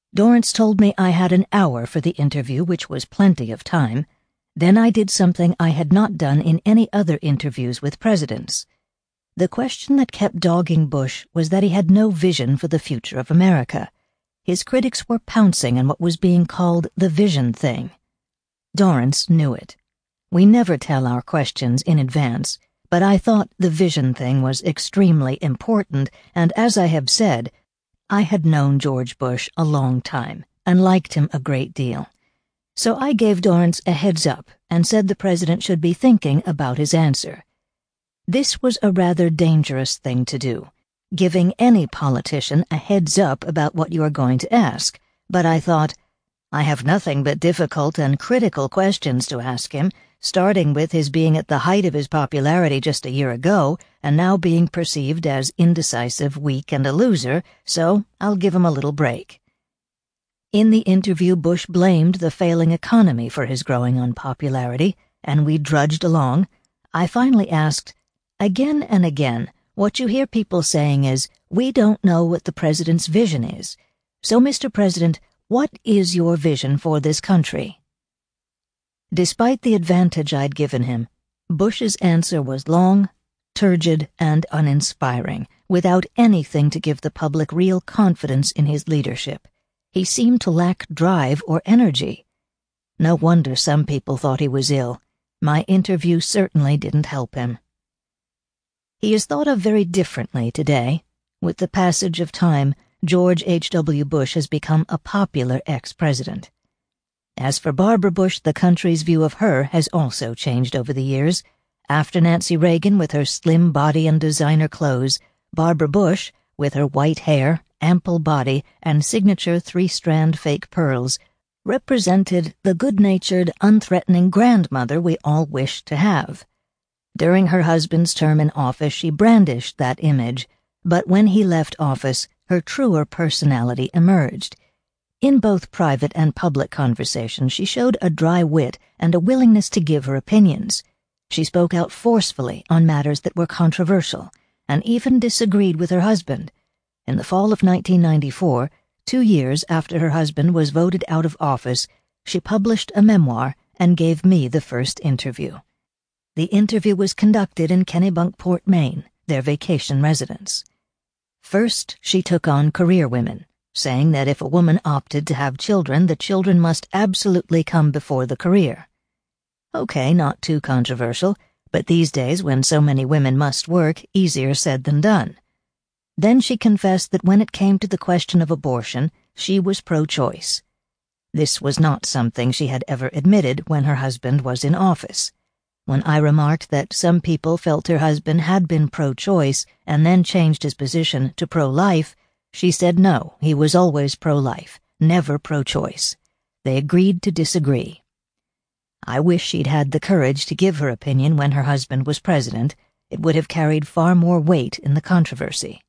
Dorrance told me I had an hour for the interview, which was plenty of time. Then I did something I had not done in any other interviews with presidents. The question that kept dogging Bush was that he had no vision for the future of America. His critics were pouncing on what was being called the vision thing. Dorrance knew it. We never tell our questions in advance, but I thought the vision thing was extremely important, and as I have said, I had known George Bush a long time and liked him a great deal. So I gave Dorrance a heads up and said the president should be thinking about his answer. This was a rather dangerous thing to do, giving any politician a heads up about what you are going to ask, but I thought, I have nothing but difficult and critical questions to ask him, starting with his being at the height of his popularity just a year ago and now being perceived as indecisive, weak, and a loser, so I'll give him a little break. In the interview, Bush blamed the failing economy for his growing unpopularity, and we drudged along. I finally asked, again and again, what you hear people saying is, we don't know what the president's vision is. So, Mr. President, what is your vision for this country? Despite the advantage I'd given him, Bush's answer was long, turgid, and uninspiring, without anything to give the public real confidence in his leadership. He seemed to lack drive or energy. No wonder some people thought he was ill. My interview certainly didn't help him. He is thought of very differently today. With the passage of time, George H.W. Bush has become a popular ex-president. As for Barbara Bush, the country's view of her has also changed over the years. After Nancy Reagan with her slim body and designer clothes, Barbara Bush, with her white hair, ample body, and signature three-strand fake pearls, represented the good-natured, unthreatening grandmother we all wished to have. During her husband's term in office, she brandished that image, but when he left office, her truer personality emerged. In both private and public conversation, she showed a dry wit and a willingness to give her opinions. She spoke out forcefully on matters that were controversial, and even disagreed with her husband. In the fall of 1994, 2 years after her husband was voted out of office, she published a memoir and gave me the first interview. The interview was conducted in Kennebunkport, Maine, their vacation residence. First, she took on career women, saying that if a woman opted to have children, the children must absolutely come before the career. Okay, not too controversial, but these days when so many women must work, easier said than done. Then she confessed that when it came to the question of abortion, she was pro-choice. This was not something she had ever admitted when her husband was in office. When I remarked that some people felt her husband had been pro-choice and then changed his position to pro-life, she said no, he was always pro-life, never pro-choice. They agreed to disagree. I wish she'd had the courage to give her opinion when her husband was president. It would have carried far more weight in the controversy.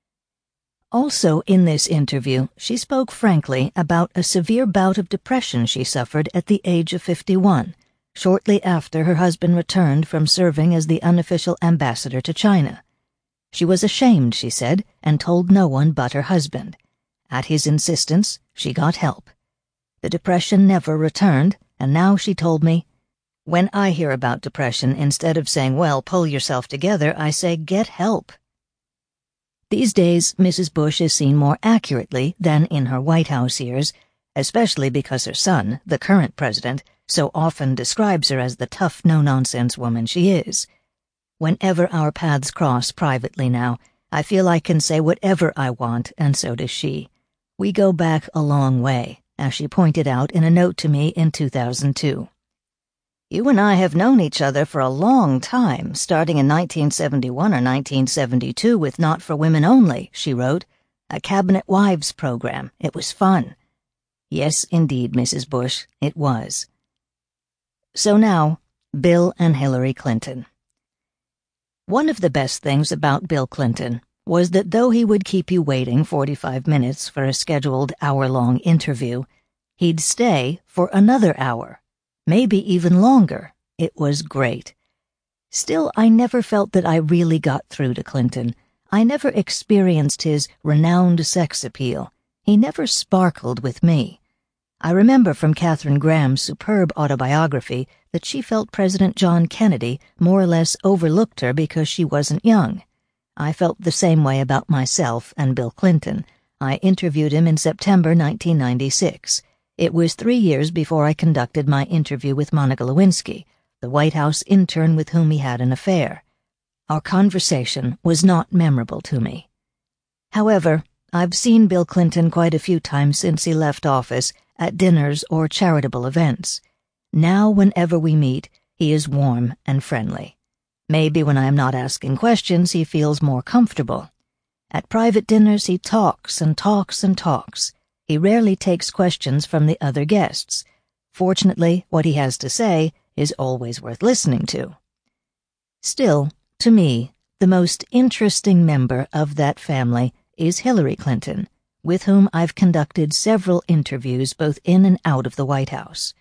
Also in this interview, she spoke frankly about a severe bout of depression she suffered at the age of 51, shortly after her husband returned from serving as the unofficial ambassador to China. She was ashamed, she said, and told no one but her husband. At his insistence, she got help. The depression never returned, and now she told me, when I hear about depression, instead of saying, well, pull yourself together, I say, get help. These days, Mrs. Bush is seen more accurately than in her White House years, especially because her son, the current president, so often describes her as the tough, no-nonsense woman she is. Whenever our paths cross privately now, I feel I can say whatever I want, and so does she. We go back a long way, as she pointed out in a note to me in 2002. You and I have known each other for a long time, starting in 1971 or 1972 with Not for Women Only, she wrote, a Cabinet Wives program. It was fun. Yes, indeed, Mrs. Bush, it was. So now, Bill and Hillary Clinton. One of the best things about Bill Clinton was that though he would keep you waiting 45 minutes for a scheduled hour-long interview, he'd stay for another hour, maybe even longer. It was great. Still, I never felt that I really got through to Clinton. I never experienced his renowned sex appeal. He never sparkled with me. I remember from Katharine Graham's superb autobiography that she felt President John Kennedy more or less overlooked her because she wasn't young. I felt the same way about myself and Bill Clinton. I interviewed him in September 1996. It was 3 years before I conducted my interview with Monica Lewinsky, the White House intern with whom he had an affair. Our conversation was not memorable to me. However, I've seen Bill Clinton quite a few times since he left office, at dinners or charitable events. Now, whenever we meet, he is warm and friendly. Maybe when I am not asking questions, he feels more comfortable. At private dinners, he talks and talks and talks. He rarely takes questions from the other guests. Fortunately, what he has to say is always worth listening to. Still, to me, the most interesting member of that family is Hillary Clinton, with whom I've conducted several interviews both in and out of the White House.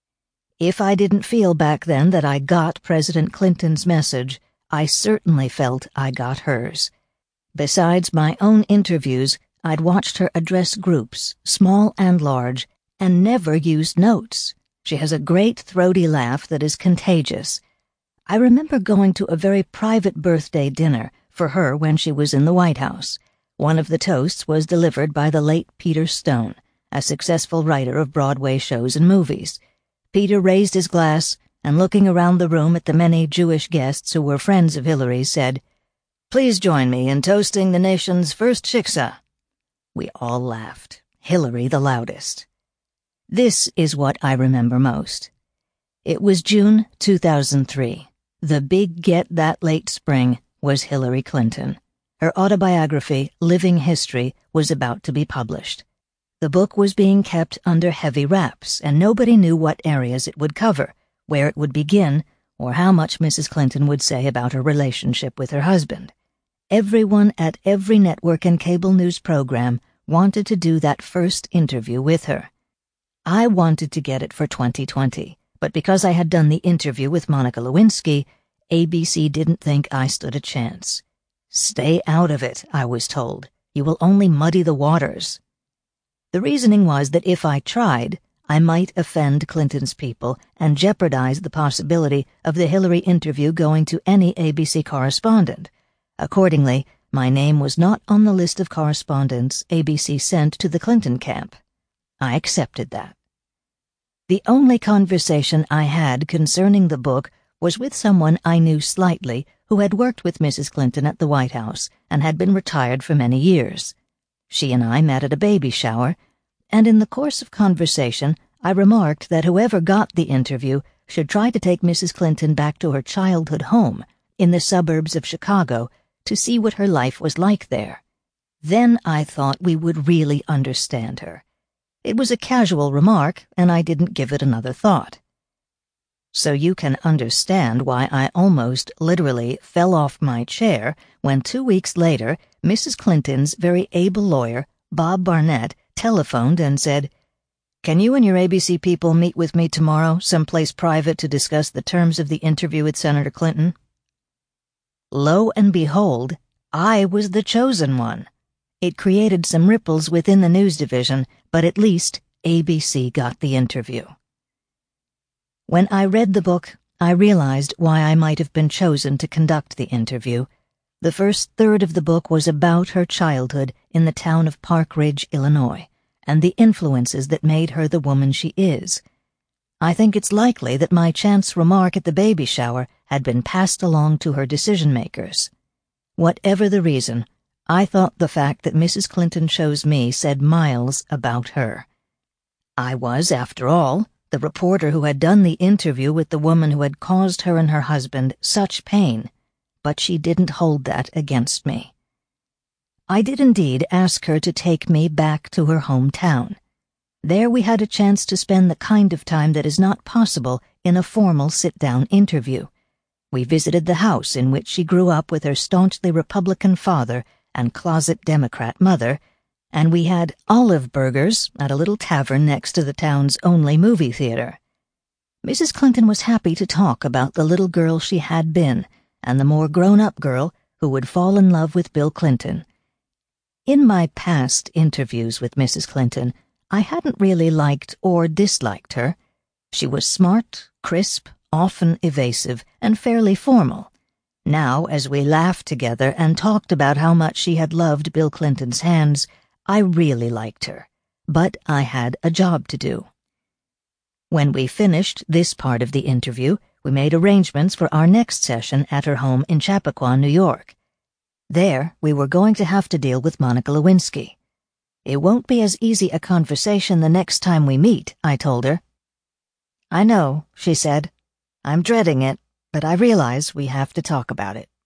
If I didn't feel back then that I got President Clinton's message, I certainly felt I got hers. Besides my own interviews, I'd watched her address groups, small and large, and never used notes. She has a great throaty laugh that is contagious. I remember going to a very private birthday dinner for her when she was in the White House. One of the toasts was delivered by the late Peter Stone, a successful writer of Broadway shows and movies. Peter raised his glass and, looking around the room at the many Jewish guests who were friends of Hillary's, said, "Please join me in toasting the nation's first shiksa." We all laughed, Hillary the loudest. This is what I remember most. It was June 2003. The big get that late spring was Hillary Clinton. Her autobiography, Living History, was about to be published. The book was being kept under heavy wraps, and nobody knew what areas it would cover, where it would begin, or how much Mrs. Clinton would say about her relationship with her husband. Everyone at every network and cable news program wanted to do that first interview with her. I wanted to get it for 2020, but because I had done the interview with Monica Lewinsky, ABC didn't think I stood a chance. "Stay out of it," I was told. "You will only muddy the waters." The reasoning was that if I tried, I might offend Clinton's people and jeopardize the possibility of the Hillary interview going to any ABC correspondent. Accordingly, my name was not on the list of correspondents ABC sent to the Clinton camp. I accepted that. The only conversation I had concerning the book was with someone I knew slightly who had worked with Mrs. Clinton at the White House and had been retired for many years. She and I met at a baby shower, and in the course of conversation I remarked that whoever got the interview should try to take Mrs. Clinton back to her childhood home in the suburbs of Chicago to see what her life was like there. Then I thought we would really understand her. It was a casual remark, and I didn't give it another thought. So you can understand why I almost literally fell off my chair when 2 weeks later Mrs. Clinton's very able lawyer, Bob Barnett, telephoned and said, "Can you and your ABC people meet with me tomorrow, someplace private, to discuss the terms of the interview with Senator Clinton?" Lo and behold, I was the chosen one. It created some ripples within the news division, but at least ABC got the interview. When I read the book, I realized why I might have been chosen to conduct the interview. The first third of the book was about her childhood in the town of Park Ridge, Illinois, and the influences that made her the woman she is. I think it's likely that my chance remark at the baby shower had been passed along to her decision-makers. Whatever the reason, I thought the fact that Mrs. Clinton chose me said miles about her. I was, after all, the reporter who had done the interview with the woman who had caused her and her husband such pain, but she didn't hold that against me. I did indeed ask her to take me back to her hometown. There we had a chance to spend the kind of time that is not possible in a formal sit-down interview. We visited the house in which she grew up with her staunchly Republican father and closet Democrat mother, and we had olive burgers at a little tavern next to the town's only movie theater. Mrs. Clinton was happy to talk about the little girl she had been and the more grown-up girl who would fall in love with Bill Clinton. In my past interviews with Mrs. Clinton, I hadn't really liked or disliked her. She was smart, crisp, often evasive, and fairly formal. Now, as we laughed together and talked about how much she had loved Bill Clinton's hands, I really liked her. But I had a job to do. When we finished this part of the interview, we made arrangements for our next session at her home in Chappaqua, New York. There, we were going to have to deal with Monica Lewinsky. It won't be as easy a conversation the next time we meet, I told her. I know, she said. I'm dreading it, but I realize we have to talk about it.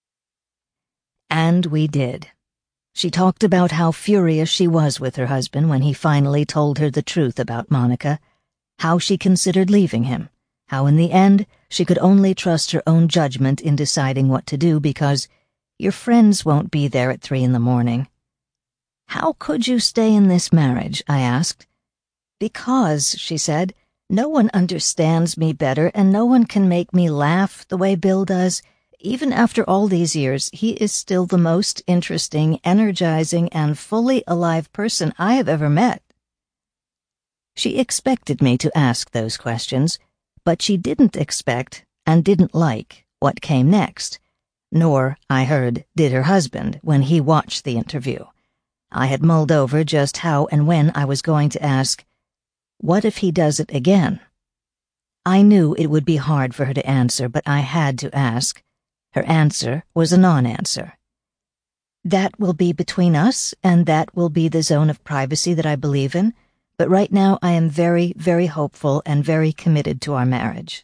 And we did. She talked about how furious she was with her husband when he finally told her the truth about Monica, how she considered leaving him, how in the end she could only trust her own judgment in deciding what to do because your friends won't be there at 3 a.m. How could you stay in this marriage? I asked. Because, she said, no one understands me better and no one can make me laugh the way Bill does. Even after all these years, he is still the most interesting, energizing, and fully alive person I have ever met. She expected me to ask those questions, but she didn't expect and didn't like what came next. Nor, I heard, did her husband when he watched the interview. I had mulled over just how and when I was going to ask, what if he does it again? I knew it would be hard for her to answer, but I had to ask. Her answer was a non-answer. That will be between us, and that will be the zone of privacy that I believe in, but right now I am very, very hopeful and very committed to our marriage.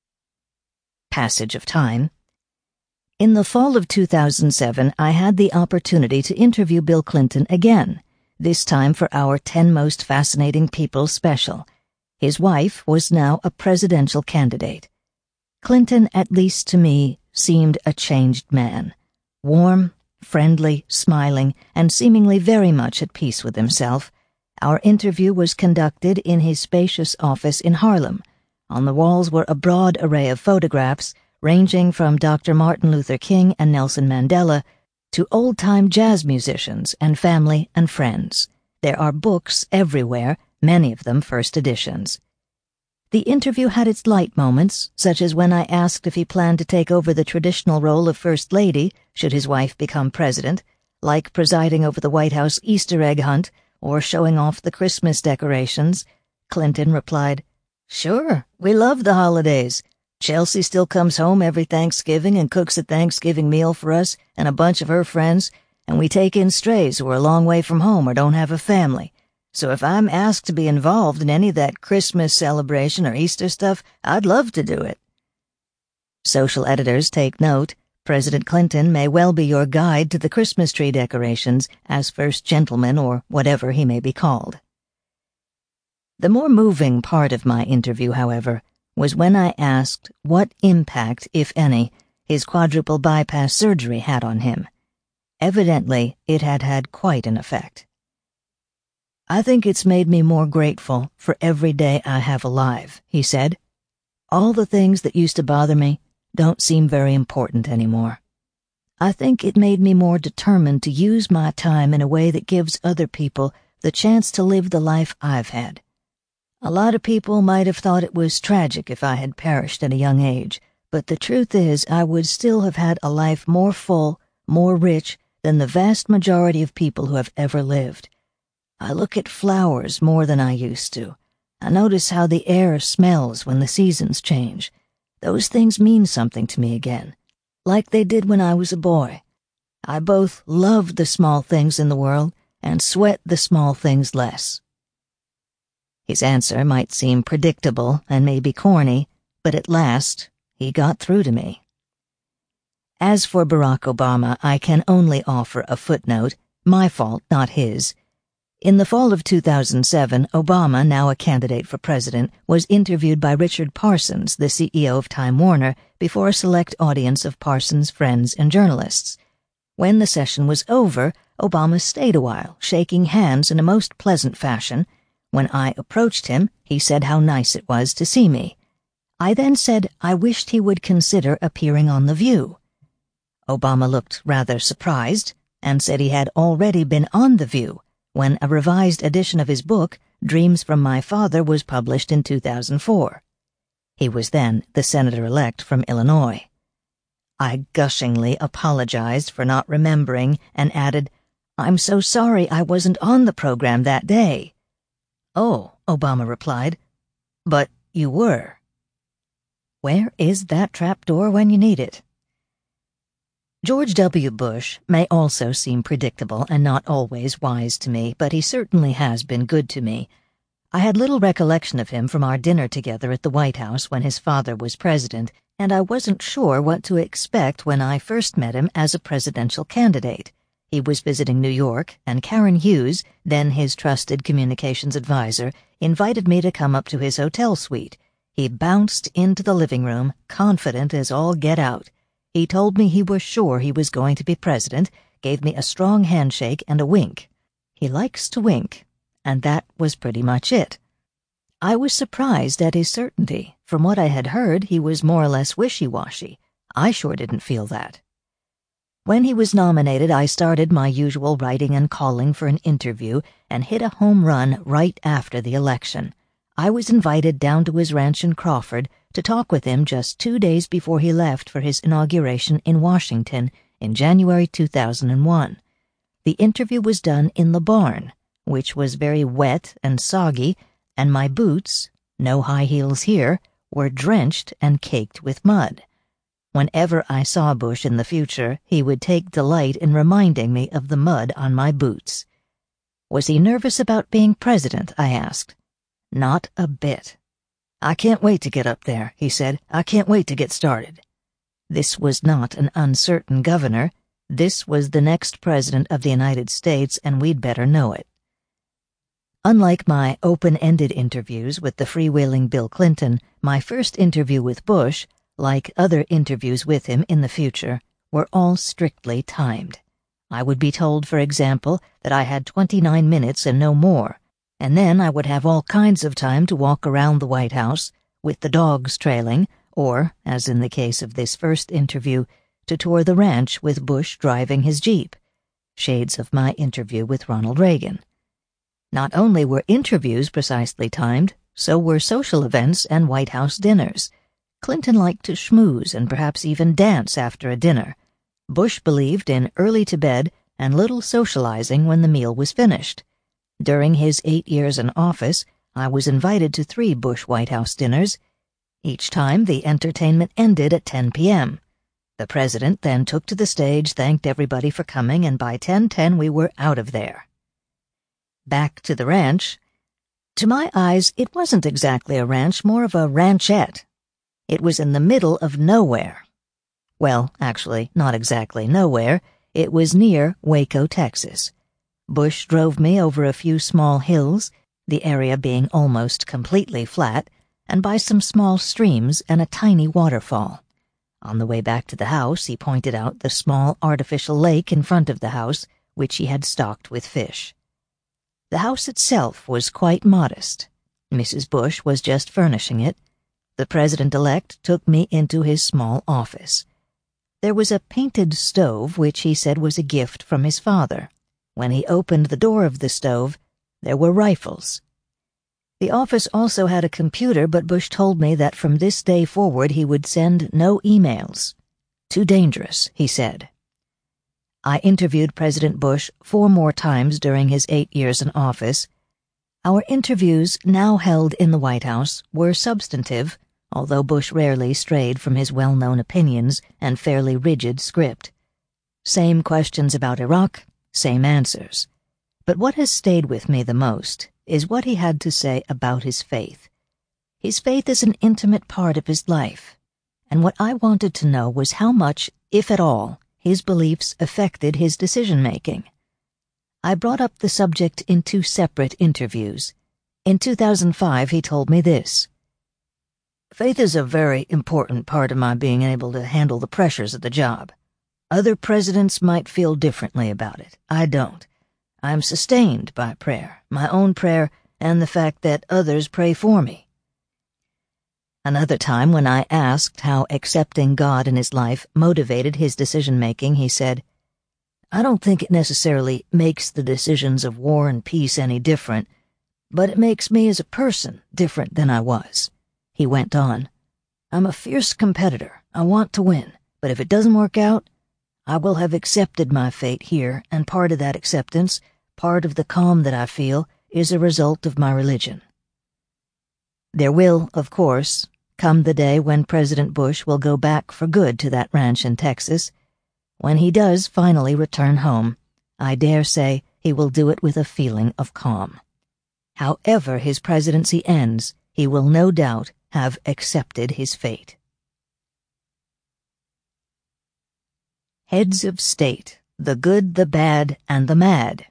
Passage of time. In the fall of 2007, I had the opportunity to interview Bill Clinton again, this time for our 10 Most Fascinating People special. His wife was now a presidential candidate. Clinton, at least to me, seemed a changed man. Warm, friendly, smiling, and seemingly very much at peace with himself. Our interview was conducted in his spacious office in Harlem. On the walls were a broad array of photographs, ranging from Dr. Martin Luther King and Nelson Mandela to old-time jazz musicians and family and friends. There are books everywhere, many of them first editions. The interview had its light moments, such as when I asked if he planned to take over the traditional role of First Lady should his wife become president, like presiding over the White House Easter egg hunt or showing off the Christmas decorations. Clinton replied, "Sure, we love the holidays. Chelsea still comes home every Thanksgiving and cooks a Thanksgiving meal for us and a bunch of her friends, and we take in strays who are a long way from home or don't have a family. So if I'm asked to be involved in any of that Christmas celebration or Easter stuff, I'd love to do it." Social editors take note. President Clinton may well be your guide to the Christmas tree decorations as first gentleman or whatever he may be called. The more moving part of my interview, however, was when I asked what impact, if any, his quadruple bypass surgery had on him. Evidently, it had had quite an effect. "I think it's made me more grateful for every day I have alive," he said. "All the things that used to bother me don't seem very important anymore. I think it made me more determined to use my time in a way that gives other people the chance to live the life I've had. A lot of people might have thought it was tragic if I had perished at a young age, but the truth is I would still have had a life more full, more rich than the vast majority of people who have ever lived. I look at flowers more than I used to. I notice how the air smells when the seasons change. Those things mean something to me again, like they did when I was a boy. I both love the small things in the world and sweat the small things less." His answer might seem predictable and maybe corny, but at last he got through to me. As for Barack Obama, I can only offer a footnote, my fault, not his. In the fall of 2007, Obama, now a candidate for president, was interviewed by Richard Parsons, the CEO of Time Warner, before a select audience of Parsons' friends and journalists. When the session was over, Obama stayed a while, shaking hands in a most pleasant fashion. When I approached him, he said how nice it was to see me. I then said I wished he would consider appearing on The View. Obama looked rather surprised, and said he had already been on The View when a revised edition of his book, Dreams from My Father, was published in 2004. He was then the senator-elect from Illinois. I gushingly apologized for not remembering and added, "I'm so sorry I wasn't on the program that day." "Oh," Obama replied, "but you were." Where is that trapdoor when you need it? George W. Bush may also seem predictable and not always wise to me, but he certainly has been good to me. I had little recollection of him from our dinner together at the White House when his father was president, and I wasn't sure what to expect when I first met him as a presidential candidate. He was visiting New York, and Karen Hughes, then his trusted communications advisor, invited me to come up to his hotel suite. He bounced into the living room, confident as all get out. He told me he was sure he was going to be president, gave me a strong handshake and a wink. He likes to wink, and that was pretty much it. I was surprised at his certainty. From what I had heard, he was more or less wishy-washy. I sure didn't feel that. When he was nominated, I started my usual writing and calling for an interview and hit a home run right after the election. I was invited down to his ranch in Crawford to talk with him just 2 days before he left for his inauguration in Washington in January 2001. The interview was done in the barn, which was very wet and soggy, and my boots, no high heels here, were drenched and caked with mud. Whenever I saw Bush in the future, he would take delight in reminding me of the mud on my boots. Was he nervous about being president? I asked. Not a bit. "I can't wait to get up there," he said. "I can't wait to get started." This was not an uncertain governor. This was the next president of the United States, and we'd better know it. Unlike my open-ended interviews with the freewheeling Bill Clinton, my first interview with Bush, like other interviews with him in the future, were all strictly timed. I would be told, for example, that I had 29 minutes and no more, and then I would have all kinds of time to walk around the White House, with the dogs trailing, or, as in the case of this first interview, to tour the ranch with Bush driving his Jeep. Shades of my interview with Ronald Reagan. Not only were interviews precisely timed, so were social events and White House dinners. Clinton liked to schmooze and perhaps even dance after a dinner. Bush believed in early to bed and little socializing when the meal was finished. During his 8 years in office, I was invited to 3 Bush White House dinners. Each time, the entertainment ended at 10 p.m. The president then took to the stage, thanked everybody for coming, and by 10:10 we were out of there. Back to the ranch. To my eyes, it wasn't exactly a ranch, more of a ranchette. It was in the middle of nowhere. Well, actually, not exactly nowhere. It was near Waco, Texas. Bush drove me over a few small hills, the area being almost completely flat, and by some small streams and a tiny waterfall. On the way back to the house, he pointed out the small artificial lake in front of the house, which he had stocked with fish. The house itself was quite modest. Mrs. Bush was just furnishing it. The president-elect took me into his small office. There was a painted stove, which he said was a gift from his father. When he opened the door of the stove, there were rifles. The office also had a computer, but Bush told me that from this day forward he would send no emails. Too dangerous, he said. I interviewed President Bush 4 more times during his 8 years in office. Our interviews, now held in the White House, were substantive, although Bush rarely strayed from his well-known opinions and fairly rigid script. Same questions about Iraq, same answers. But what has stayed with me the most is what he had to say about his faith. His faith is an intimate part of his life, and what I wanted to know was how much, if at all, his beliefs affected his decision-making. I brought up the subject in 2 separate interviews. In 2005, he told me this: "Faith is a very important part of my being able to handle the pressures of the job. Other presidents might feel differently about it. I don't. I am sustained by prayer, my own prayer, and the fact that others pray for me." Another time, when I asked how accepting God in his life motivated his decision-making, he said, I don't think it necessarily makes the decisions of war and peace any different, but it makes me as a person different than I was." He went on, "I'm a fierce competitor. I want to win, but if it doesn't work out, I will have accepted my fate here, and part of that acceptance, part of the calm that I feel, is a result of my religion." There will, of course, come the day when President Bush will go back for good to that ranch in Texas. When he does finally return home, I dare say he will do it with a feeling of calm. However his presidency ends, he will no doubt have accepted his fate. Heads of State, the Good, the Bad, and the Mad.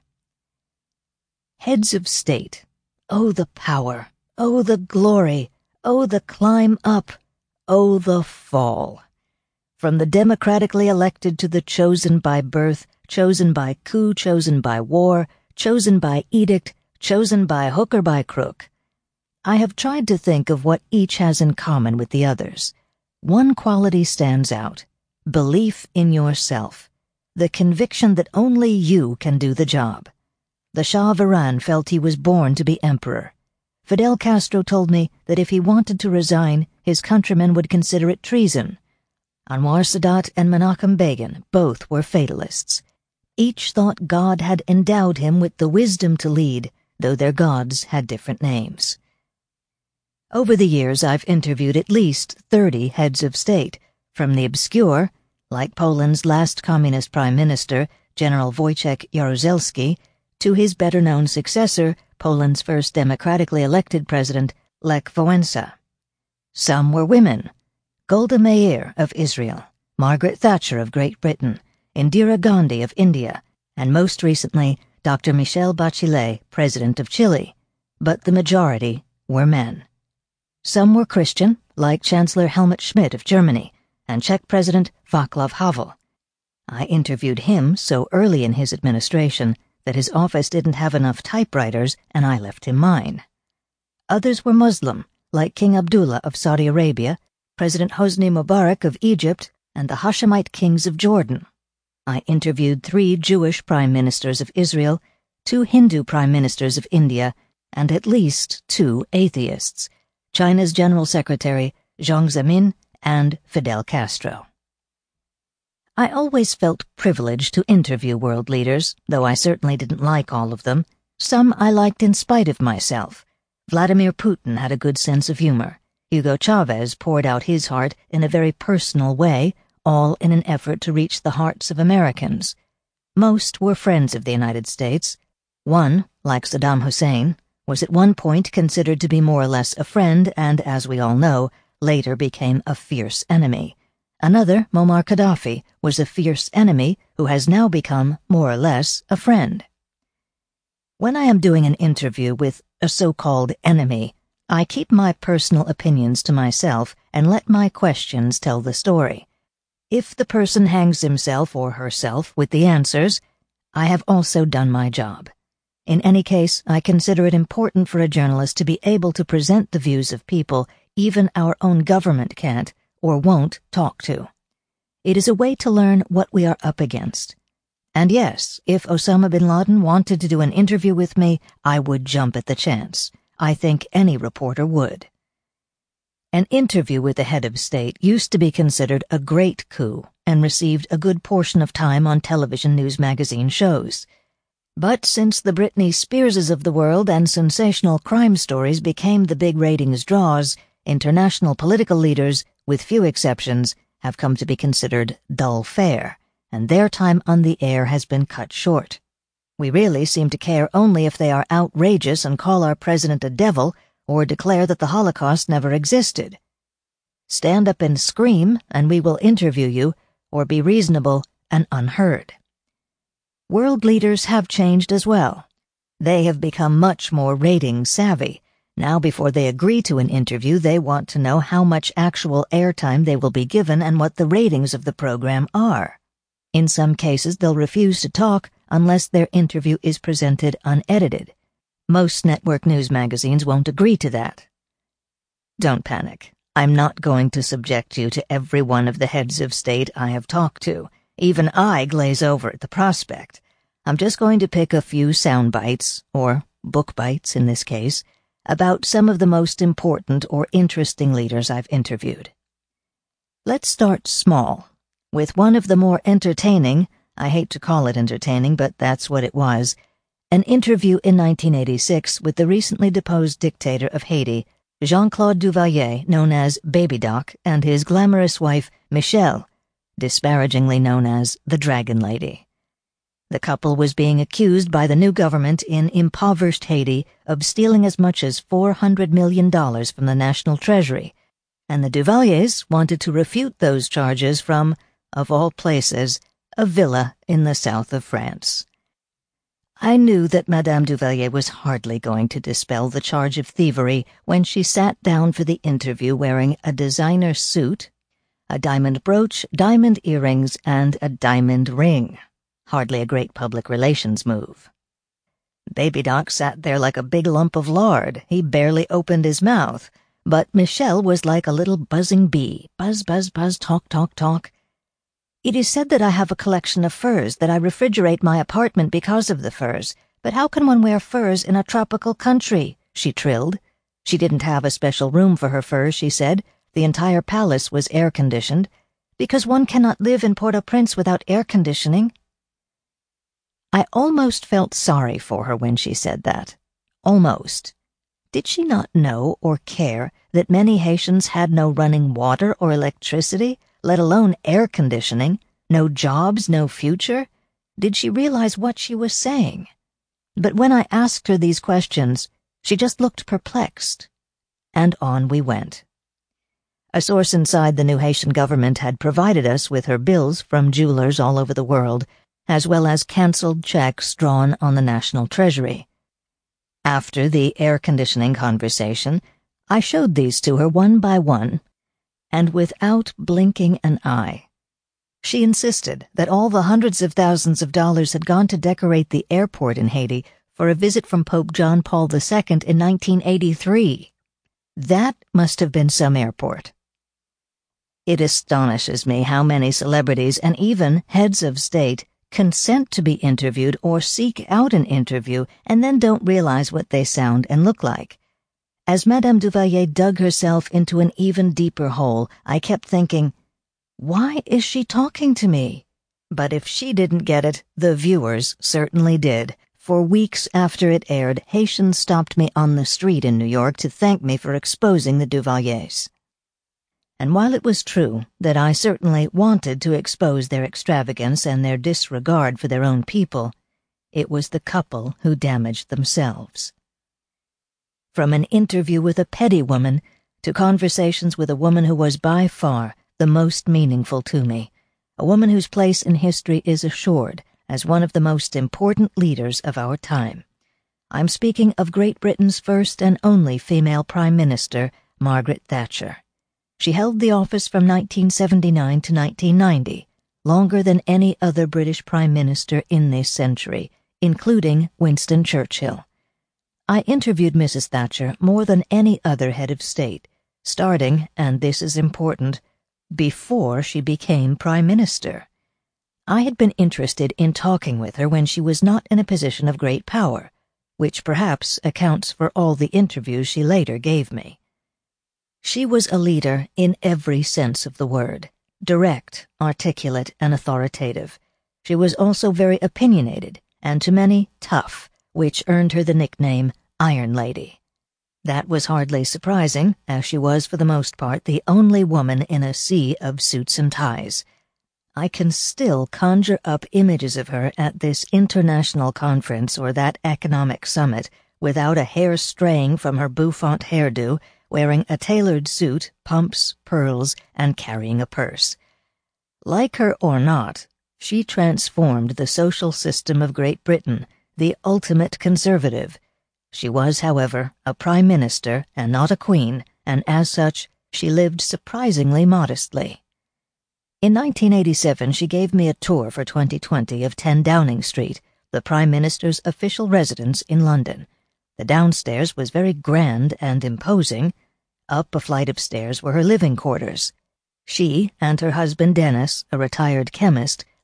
Heads of State. Oh, the power! Oh, the glory! Oh, the climb up! Oh, the fall! From the democratically elected to the chosen by birth, chosen by coup, chosen by war, chosen by edict, chosen by hook or by crook. I have tried to think of what each has in common with the others. One quality stands out: belief in yourself, the conviction that only you can do the job. The Shah of Iran felt he was born to be emperor. Fidel Castro told me that if he wanted to resign, his countrymen would consider it treason. Anwar Sadat and Menachem Begin both were fatalists. Each thought God had endowed him with the wisdom to lead, though their gods had different names. Over the years, I've interviewed at least 30 heads of state, from the obscure, like Poland's last communist prime minister, General Wojciech Jaruzelski, to his better-known successor, Poland's first democratically elected president, Lech Wałęsa. Some were women: Golda Meir of Israel, Margaret Thatcher of Great Britain, Indira Gandhi of India, and most recently, Dr. Michelle Bachelet, president of Chile. But the majority were men. Some were Christian, like Chancellor Helmut Schmidt of Germany, and Czech President Václav Havel. I interviewed him so early in his administration that his office didn't have enough typewriters, and I left him mine. Others were Muslim, like King Abdullah of Saudi Arabia, President Hosni Mubarak of Egypt, and the Hashemite kings of Jordan. I interviewed 3 Jewish prime ministers of Israel, 2 Hindu prime ministers of India, and at least 2 atheists: China's General Secretary Jiang Zemin and Fidel Castro. I always felt privileged to interview world leaders, though I certainly didn't like all of them. Some I liked in spite of myself. Vladimir Putin had a good sense of humor. Hugo Chavez poured out his heart in a very personal way, all in an effort to reach the hearts of Americans. Most were friends of the United States. One, like Saddam Hussein, was at one point considered to be more or less a friend and, as we all know, later became a fierce enemy. Another, Muammar Gaddafi, was a fierce enemy who has now become, more or less, a friend. When I am doing an interview with a so-called enemy, I keep my personal opinions to myself and let my questions tell the story. If the person hangs himself or herself with the answers, I have also done my job. In any case, I consider it important for a journalist to be able to present the views of people even our own government can't or won't talk to. It is a way to learn what we are up against. And yes, if Osama bin Laden wanted to do an interview with me, I would jump at the chance. I think any reporter would. An interview with the head of state used to be considered a great coup and received a good portion of time on television news magazine shows. But since the Britney Spearses of the world and sensational crime stories became the big ratings draws, international political leaders, with few exceptions, have come to be considered dull fare, and their time on the air has been cut short. We really seem to care only if they are outrageous and call our president a devil or declare that the Holocaust never existed. Stand up and scream, and we will interview you, or be reasonable and unheard. World leaders have changed as well. They have become much more rating savvy. Now, before they agree to an interview, they want to know how much actual airtime they will be given and what the ratings of the program are. In some cases, they'll refuse to talk unless their interview is presented unedited. Most network news magazines won't agree to that. Don't panic. I'm not going to subject you to every one of the heads of state I have talked to. Even I glaze over at the prospect. I'm just going to pick a few sound bites, or book bites in this case, about some of the most important or interesting leaders I've interviewed. Let's start small, with one of the more entertaining, I hate to call it entertaining, but that's what it was, an interview in 1986 with the recently deposed dictator of Haiti, Jean-Claude Duvalier, known as Baby Doc, and his glamorous wife, Michelle, disparagingly known as the Dragon Lady. The couple was being accused by the new government in impoverished Haiti of stealing as much as $400 million from the national treasury, and the Duvaliers wanted to refute those charges from, of all places, a villa in the south of France. I knew that Madame Duvalier was hardly going to dispel the charge of thievery when she sat down for the interview wearing a designer suit, a diamond brooch, diamond earrings, and a diamond ring. Hardly a great public relations move. Baby Doc sat there like a big lump of lard. He barely opened his mouth. But Michelle was like a little buzzing bee. Buzz, buzz, buzz, talk, talk, talk. It is said that I have a collection of furs, that I refrigerate my apartment because of the furs. But how can one wear furs in a tropical country? She trilled. She didn't have a special room for her furs, she said. The entire palace was air-conditioned. Because one cannot live in Port-au-Prince without air conditioning. I almost felt sorry for her when she said that. Almost. Did she not know or care that many Haitians had no running water or electricity, let alone air conditioning, no jobs, no future? Did she realize what she was saying? But when I asked her these questions, she just looked perplexed. And on we went. A source inside the new Haitian government had provided us with her bills from jewelers all over the world, as well as canceled checks drawn on the national treasury. After the air-conditioning conversation, I showed these to her one by one, and without blinking an eye. She insisted that all the hundreds of thousands of dollars had gone to decorate the airport in Haiti for a visit from Pope John Paul II in 1983. That must have been some airport. It astonishes me how many celebrities and even heads of state consent to be interviewed or seek out an interview and then don't realize what they sound and look like. As Madame Duvalier dug herself into an even deeper hole, I kept thinking, why is she talking to me? But if she didn't get it, the viewers certainly did. For weeks after it aired, Haitians stopped me on the street in New York to thank me for exposing the Duvaliers. And while it was true that I certainly wanted to expose their extravagance and their disregard for their own people, it was the couple who damaged themselves. From an interview with a petty woman to conversations with a woman who was by far the most meaningful to me, a woman whose place in history is assured as one of the most important leaders of our time. I'm speaking of Great Britain's first and only female Prime Minister, Margaret Thatcher. She held the office from 1979 to 1990, longer than any other British Prime Minister in this century, including Winston Churchill. I interviewed Mrs. Thatcher more than any other head of state, starting, and this is important, before she became Prime Minister. I had been interested in talking with her when she was not in a position of great power, which perhaps accounts for all the interviews she later gave me. She was a leader in every sense of the word, direct, articulate, and authoritative. She was also very opinionated, and to many, tough, which earned her the nickname Iron Lady. That was hardly surprising, as she was for the most part the only woman in a sea of suits and ties. I can still conjure up images of her at this international conference or that economic summit without a hair straying from her bouffant hairdo, wearing a tailored suit, pumps, pearls, and carrying a purse. Like her or not, she transformed the social system of Great Britain, the ultimate conservative. She was, however, a prime minister and not a queen, and as such, she lived surprisingly modestly. In 1987, she gave me a tour for 2020 of 10 Downing Street, the Prime Minister's official residence in London. The downstairs was very grand and imposing. Up a flight of stairs were her living quarters. She and her husband Dennis, a retired chemist,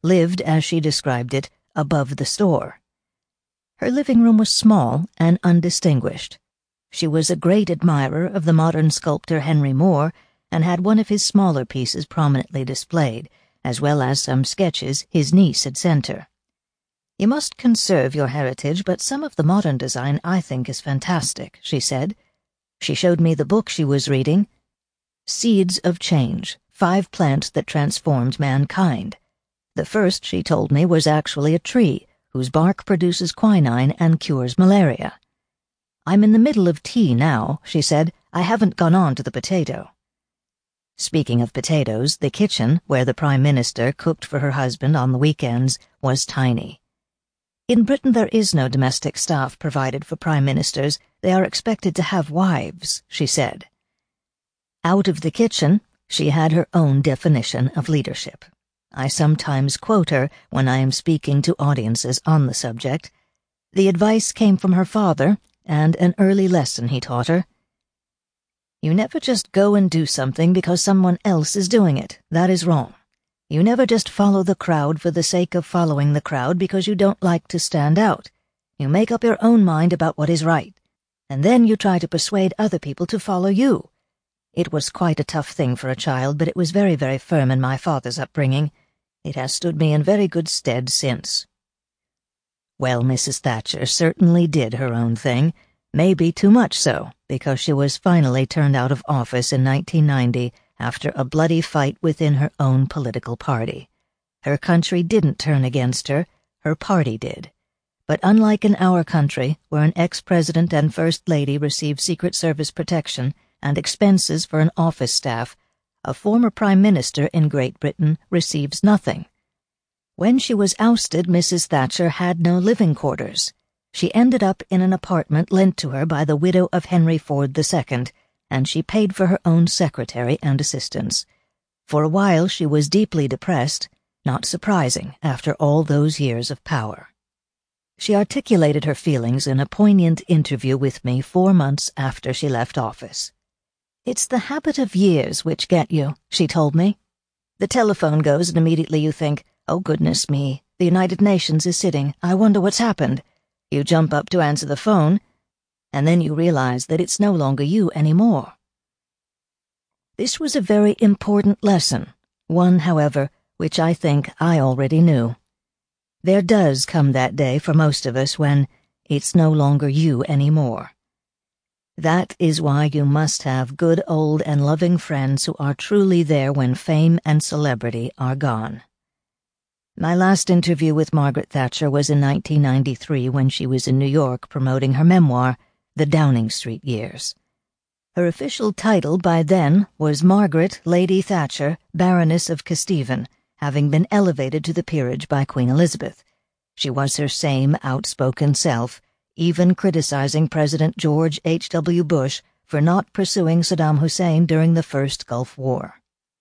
lived, as she described it, above the store. Her living room was small and undistinguished. She was a great admirer of the modern sculptor Henry Moore and had one of his smaller pieces prominently displayed, as well as some sketches his niece had sent her. "You must conserve your heritage, but some of the modern design I think is fantastic," she said. She showed me the book she was reading, Seeds of Change, 5 Plants That Transformed Mankind. The first, she told me, was actually a tree whose bark produces quinine and cures malaria. "I'm in the middle of tea now," she said. "I haven't gone on to the potato." Speaking of potatoes, the kitchen, where the Prime Minister cooked for her husband on the weekends, was tiny. "In Britain there is no domestic staff provided for Prime Ministers. They are expected to have wives," she said. Out of the kitchen, she had her own definition of leadership. I sometimes quote her when I am speaking to audiences on the subject. The advice came from her father, and an early lesson he taught her. "You never just go and do something because someone else is doing it. That is wrong. You never just follow the crowd for the sake of following the crowd because you don't like to stand out. You make up your own mind about what is right, and then you try to persuade other people to follow you." It was quite a tough thing for a child, but it was very, very firm in my father's upbringing. It has stood me in very good stead since. Well, Mrs. Thatcher certainly did her own thing, maybe too much so, because she was finally turned out of office in 1990 after a bloody fight within her own political party. Her country didn't turn against her, her party did. But unlike in our country, where an ex-president and first lady receive Secret Service protection and expenses for an office staff, a former prime minister in Great Britain receives nothing. When she was ousted, Mrs. Thatcher had no living quarters. She ended up in an apartment lent to her by the widow of Henry Ford II, and she paid for her own secretary and assistants. For a while she was deeply depressed, not surprising after all those years of power. She articulated her feelings in a poignant interview with me 4 months after she left office. "It's the habit of years which get you," she told me. "The telephone goes and immediately you think, 'Oh, goodness me, the United Nations is sitting. I wonder what's happened.' You jump up to answer the phone, and then you realize that it's no longer you anymore." This was a very important lesson, one, however, which I think I already knew. There does come that day for most of us when it's no longer you anymore. That is why you must have good old and loving friends who are truly there when fame and celebrity are gone. My last interview with Margaret Thatcher was in 1993 when she was in New York promoting her memoir, The Downing Street Years. Her official title by then was Margaret Lady Thatcher, Baroness of Kesteven, having been elevated to the peerage by Queen Elizabeth. She was her same outspoken self, even criticizing President George H.W. Bush for not pursuing Saddam Hussein during the first Gulf War.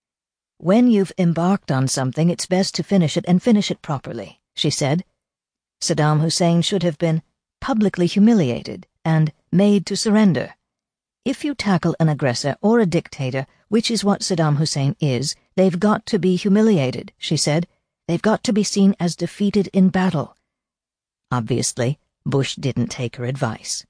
"When you've embarked on something, it's best to finish it and finish it properly," she said. Saddam Hussein should have been publicly humiliated and made to surrender. If you tackle an aggressor or a dictator, which is what Saddam Hussein is, they've got to be humiliated, she said. They've got to be seen as defeated in battle. Obviously, Bush didn't take her advice.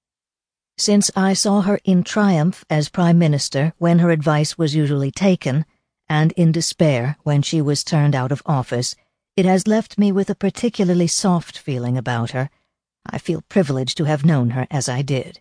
Since I saw her in triumph as Prime Minister when her advice was usually taken, and in despair when she was turned out of office, it has left me with a particularly soft feeling about her. I feel privileged to have known her as I did.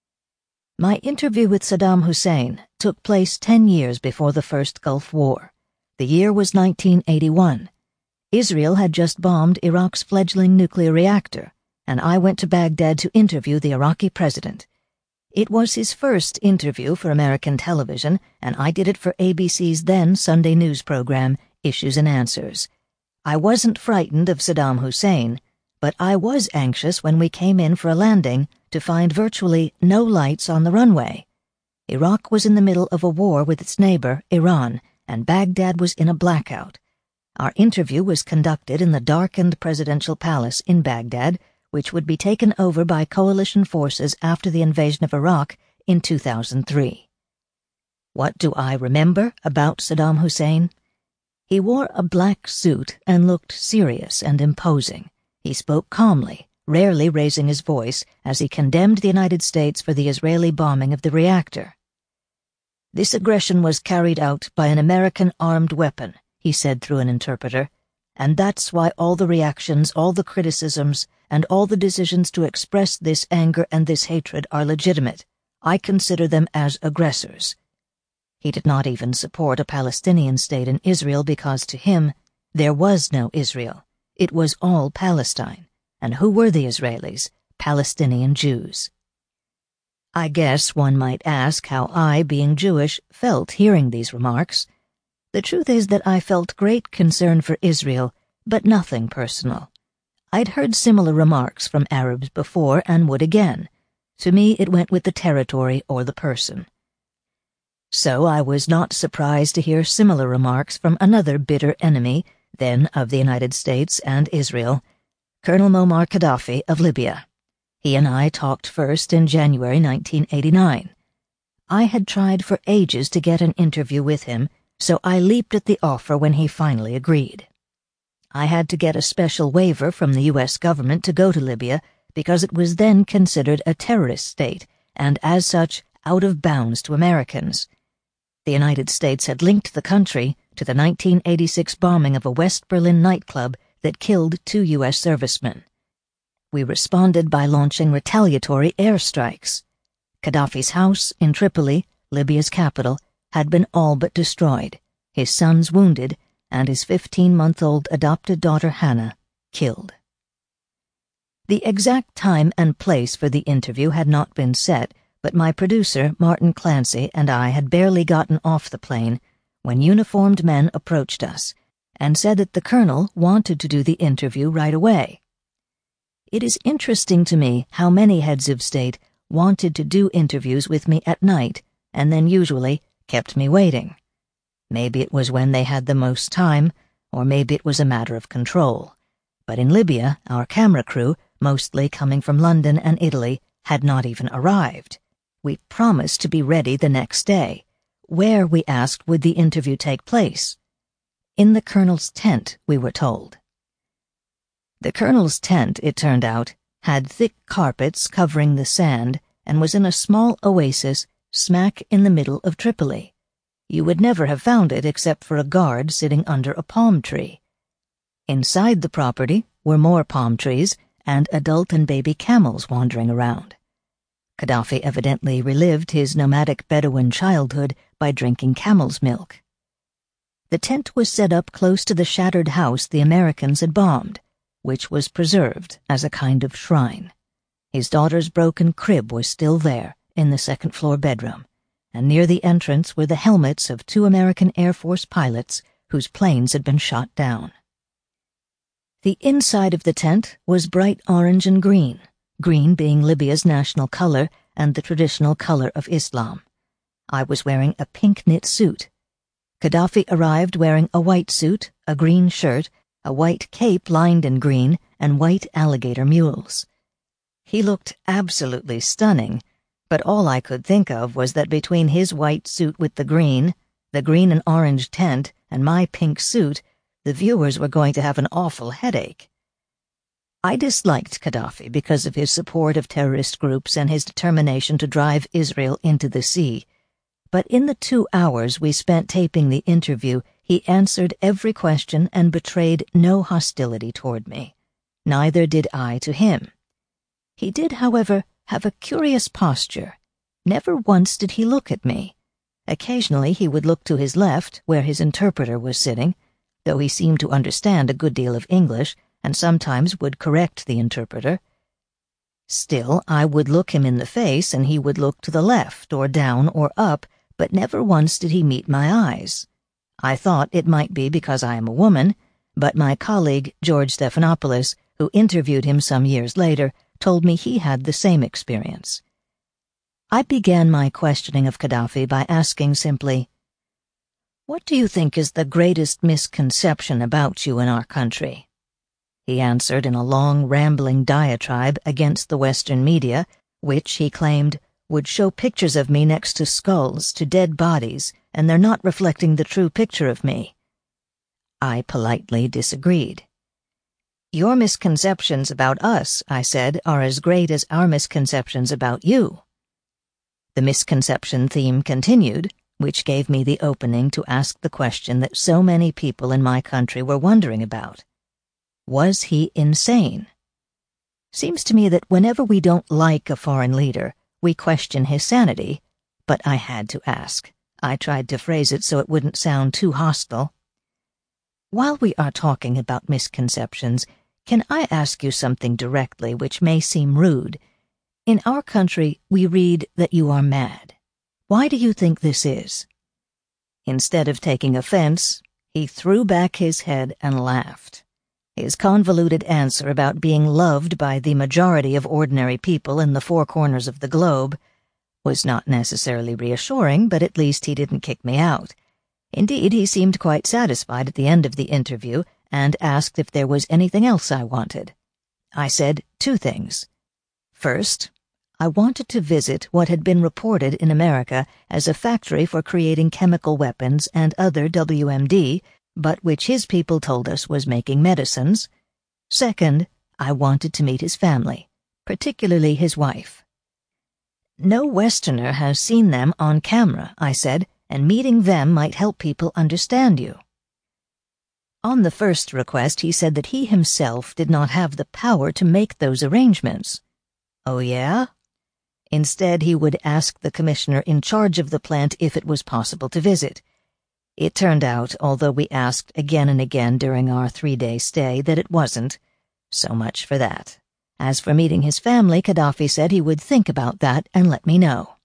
My interview with Saddam Hussein took place 10 years before the first Gulf War. The year was 1981. Israel had just bombed Iraq's fledgling nuclear reactor, and I went to Baghdad to interview the Iraqi president. It was his first interview for American television, and I did it for ABC's then Sunday news program, Issues and Answers. I wasn't frightened of Saddam Hussein, but I was anxious when we came in for a landing to find virtually no lights on the runway. Iraq was in the middle of a war with its neighbor, Iran, and Baghdad was in a blackout. Our interview was conducted in the darkened presidential palace in Baghdad, which would be taken over by coalition forces after the invasion of Iraq in 2003. What do I remember about Saddam Hussein? He wore a black suit and looked serious and imposing. He spoke calmly, rarely raising his voice, as he condemned the United States for the Israeli bombing of the reactor. "This aggression was carried out by an American armed weapon," he said through an interpreter, "and that's why all the reactions, all the criticisms, and all the decisions to express this anger and this hatred are legitimate. I consider them as aggressors." He did not even support a Palestinian state in Israel because to him, there was no Israel. It was all Palestine. And who were the Israelis? Palestinian Jews. I guess one might ask how I, being Jewish, felt hearing these remarks. The truth is that I felt great concern for Israel, but nothing personal. I'd heard similar remarks from Arabs before and would again. To me, it went with the territory or the person. So I was not surprised to hear similar remarks from another bitter enemy, then of the United States and Israel, Colonel Muammar Gaddafi of Libya. He and I talked first in January 1989. I had tried for ages to get an interview with him, so I leaped at the offer when he finally agreed. I had to get a special waiver from the U.S. government to go to Libya because it was then considered a terrorist state and, as such, out of bounds to Americans. The United States had linked the country to the 1986 bombing of a West Berlin nightclub that killed 2 U.S. servicemen. We responded by launching retaliatory airstrikes. Gaddafi's house in Tripoli, Libya's capital, had been all but destroyed, his sons wounded, and his 15-month-old adopted daughter Hannah killed. The exact time and place for the interview had not been set, but my producer, Martin Clancy, and I had barely gotten off the plane when uniformed men approached us and said that the colonel wanted to do the interview right away. It is interesting to me how many heads of state wanted to do interviews with me at night and then usually kept me waiting. Maybe it was when they had the most time, or maybe it was a matter of control. But in Libya, our camera crew, mostly coming from London and Italy, had not even arrived. We promised to be ready the next day. Where, we asked, would the interview take place? In the colonel's tent, we were told. The colonel's tent, it turned out, had thick carpets covering the sand and was in a small oasis smack in the middle of Tripoli. You would never have found it except for a guard sitting under a palm tree. Inside the property were more palm trees and adult and baby camels wandering around. Gaddafi evidently relived his nomadic Bedouin childhood by drinking camel's milk. The tent was set up close to the shattered house the Americans had bombed, which was preserved as a kind of shrine. His daughter's broken crib was still there, in the second-floor bedroom, and near the entrance were the helmets of 2 American Air Force pilots whose planes had been shot down. The inside of the tent was bright orange and green, green being Libya's national color and the traditional color of Islam. I was wearing a pink knit suit. Gaddafi arrived wearing a white suit, a green shirt, a white cape lined in green, and white alligator mules. He looked absolutely stunning, but all I could think of was that between his white suit with the green and orange tent, and my pink suit, the viewers were going to have an awful headache. I disliked Gaddafi because of his support of terrorist groups and his determination to drive Israel into the sea. But in the 2 hours we spent taping the interview, he answered every question and betrayed no hostility toward me. Neither did I to him. He did, however, have a curious posture. Never once did he look at me. Occasionally he would look to his left, where his interpreter was sitting, though he seemed to understand a good deal of English, and sometimes would correct the interpreter. Still, I would look him in the face, and he would look to the left, or down, or up, but never once did he meet my eyes. I thought it might be because I am a woman, but my colleague, George Stephanopoulos, who interviewed him some years later, told me he had the same experience. I began my questioning of Gaddafi by asking simply, "What do you think is the greatest misconception about you in our country?" He answered in a long, rambling diatribe against the Western media, which, he claimed, would show pictures of me next to skulls, to dead bodies, and they're not reflecting the true picture of me. I politely disagreed. "Your misconceptions about us," I said, "are as great as our misconceptions about you." The misconception theme continued, which gave me the opening to ask the question that so many people in my country were wondering about. Was he insane? Seems to me that whenever we don't like a foreign leader, we question his sanity, but I had to ask. I tried to phrase it so it wouldn't sound too hostile. While we are talking about misconceptions, can I ask you something directly which may seem rude? In our country, we read that you are mad. Why do you think this is? Instead of taking offense, he threw back his head and laughed. His convoluted answer about being loved by the majority of ordinary people in the four corners of the globe was not necessarily reassuring, but at least he didn't kick me out. Indeed, he seemed quite satisfied at the end of the interview and asked if there was anything else I wanted. I said 2 things. First, I wanted to visit what had been reported in America as a factory for creating chemical weapons and other WMD, but which his people told us was making medicines. Second, I wanted to meet his family, particularly his wife. No Westerner has seen them on camera, I said, and meeting them might help people understand you. On the first request, he said that he himself did not have the power to make those arrangements. Oh, yeah? Instead, he would ask the commissioner in charge of the plant if it was possible to visit. It turned out, although we asked again and again during our 3-day stay, that it wasn't. So much for that. As for meeting his family, Gaddafi said he would think about that and let me know.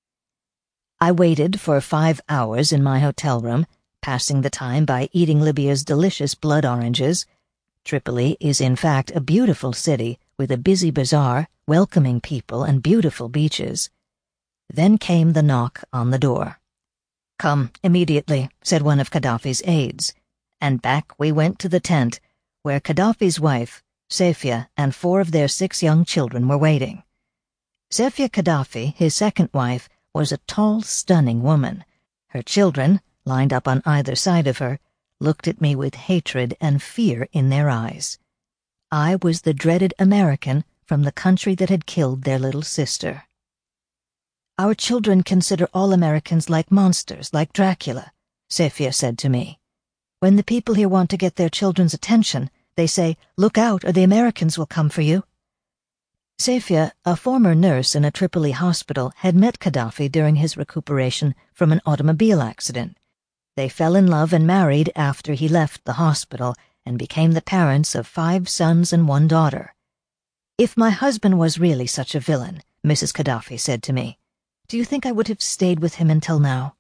I waited for 5 hours in my hotel room, passing the time by eating Libya's delicious blood oranges. Tripoli is in fact a beautiful city with a busy bazaar, welcoming people, and beautiful beaches. Then came the knock on the door. "Come immediately," said one of Gaddafi's aides, and back we went to the tent, where Gaddafi's wife, Safia, and 4 of their 6 young children were waiting. Safia Gaddafi, his second wife, was a tall, stunning woman. Her children, lined up on either side of her, looked at me with hatred and fear in their eyes. I was the dreaded American from the country that had killed their little sister. "Our children consider all Americans like monsters, like Dracula," Safia said to me. "When the people here want to get their children's attention, they say, 'Look out, or the Americans will come for you.'" Safia, a former nurse in a Tripoli hospital, had met Gaddafi during his recuperation from an automobile accident. They fell in love and married after he left the hospital and became the parents of 5 sons and 1 daughter. "If my husband was really such a villain," Mrs. Gaddafi said to me, "do you think I would have stayed with him until now?"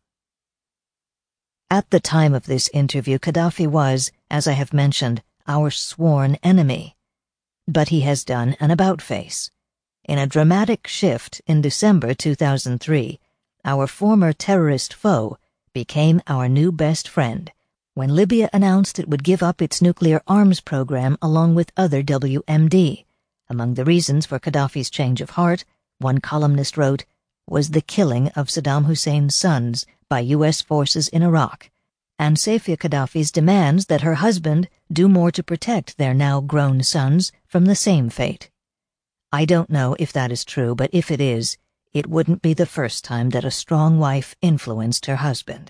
At the time of this interview, Gaddafi was, as I have mentioned, our sworn enemy. But he has done an about-face. In a dramatic shift in December 2003, our former terrorist foe became our new best friend when Libya announced it would give up its nuclear arms program along with other WMD. Among the reasons for Gaddafi's change of heart, one columnist wrote, was the killing of Saddam Hussein's sons by U.S. forces in Iraq, and Safia Gaddafi's demands that her husband do more to protect their now-grown sons from the same fate. I don't know if that is true, but if it is, it wouldn't be the first time that a strong wife influenced her husband.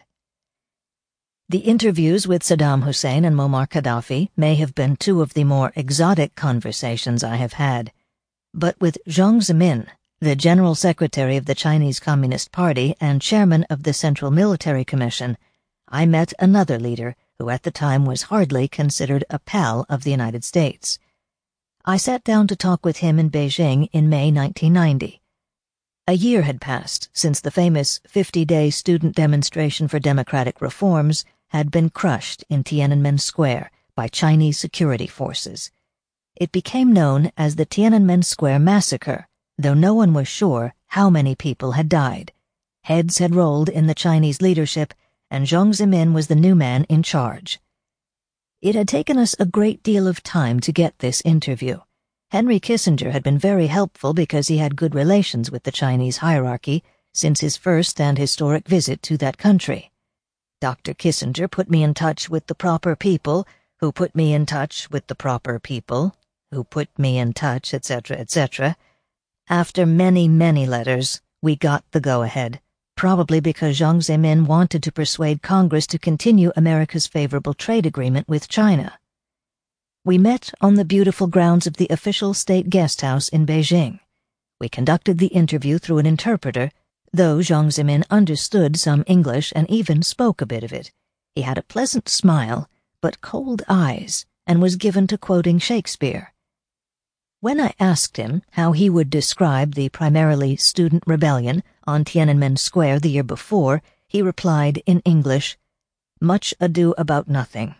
The interviews with Saddam Hussein and Muammar Gaddafi may have been 2 of the more exotic conversations I have had, but with Jiang Zemin, the General Secretary of the Chinese Communist Party and Chairman of the Central Military Commission, I met another leader who at the time was hardly considered a pal of the United States. I sat down to talk with him in Beijing in May 1990. A year had passed since the famous 50-day student demonstration for democratic reforms had been crushed in Tiananmen Square by Chinese security forces. It became known as the Tiananmen Square Massacre, though no one was sure how many people had died. Heads had rolled in the Chinese leadership, and Jiang Zemin was the new man in charge. It had taken us a great deal of time to get this interview. Henry Kissinger had been very helpful because he had good relations with the Chinese hierarchy since his first and historic visit to that country. Dr. Kissinger put me in touch with the proper people, who put me in touch with the proper people, who put me in touch, etc., etc. After many, many letters, we got the go-ahead, probably because Jiang Zemin wanted to persuade Congress to continue America's favorable trade agreement with China. We met on the beautiful grounds of the official state guest house in Beijing. We conducted the interview through an interpreter, though Jiang Zemin understood some English and even spoke a bit of it. He had a pleasant smile, but cold eyes, and was given to quoting Shakespeare. When I asked him how he would describe the primarily student rebellion on Tiananmen Square the year before, he replied in English, "Much ado about nothing."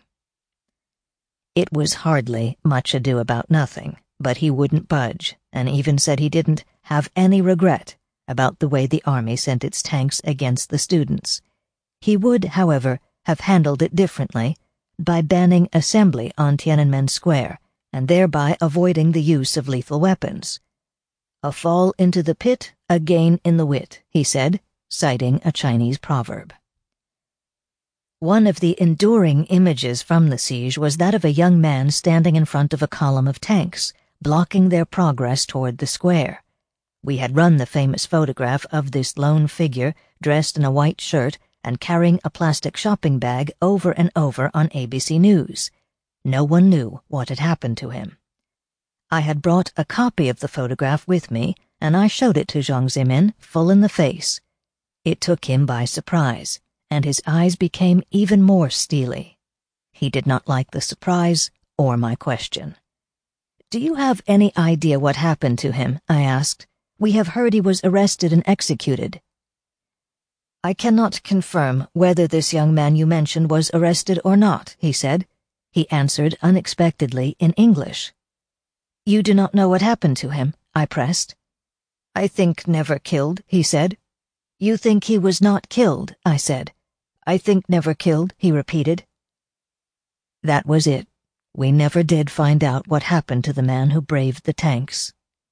It was hardly much ado about nothing, but he wouldn't budge, and even said he didn't have any regret about the way the army sent its tanks against the students. He would, however, have handled it differently, by banning assembly on Tiananmen Square, and thereby avoiding the use of lethal weapons. "A fall into the pit, a gain in the wit," he said, citing a Chinese proverb. One of the enduring images from the siege was that of a young man standing in front of a column of tanks, blocking their progress toward the square. We had run the famous photograph of this lone figure dressed in a white shirt and carrying a plastic shopping bag over and over on ABC News. No one knew what had happened to him. I had brought a copy of the photograph with me, and I showed it to Jiang Zemin full in the face. It took him by surprise, and his eyes became even more steely. He did not like the surprise or my question. "Do you have any idea what happened to him?" I asked. "We have heard he was arrested and executed." "I cannot confirm whether this young man you mentioned was arrested or not," he said. He answered unexpectedly in English. "You do not know what happened to him?" I pressed. "I think never killed," he said. "You think he was not killed?" I said. "I think never killed," he repeated. That was it. We never did find out what happened to the man who braved the tanks.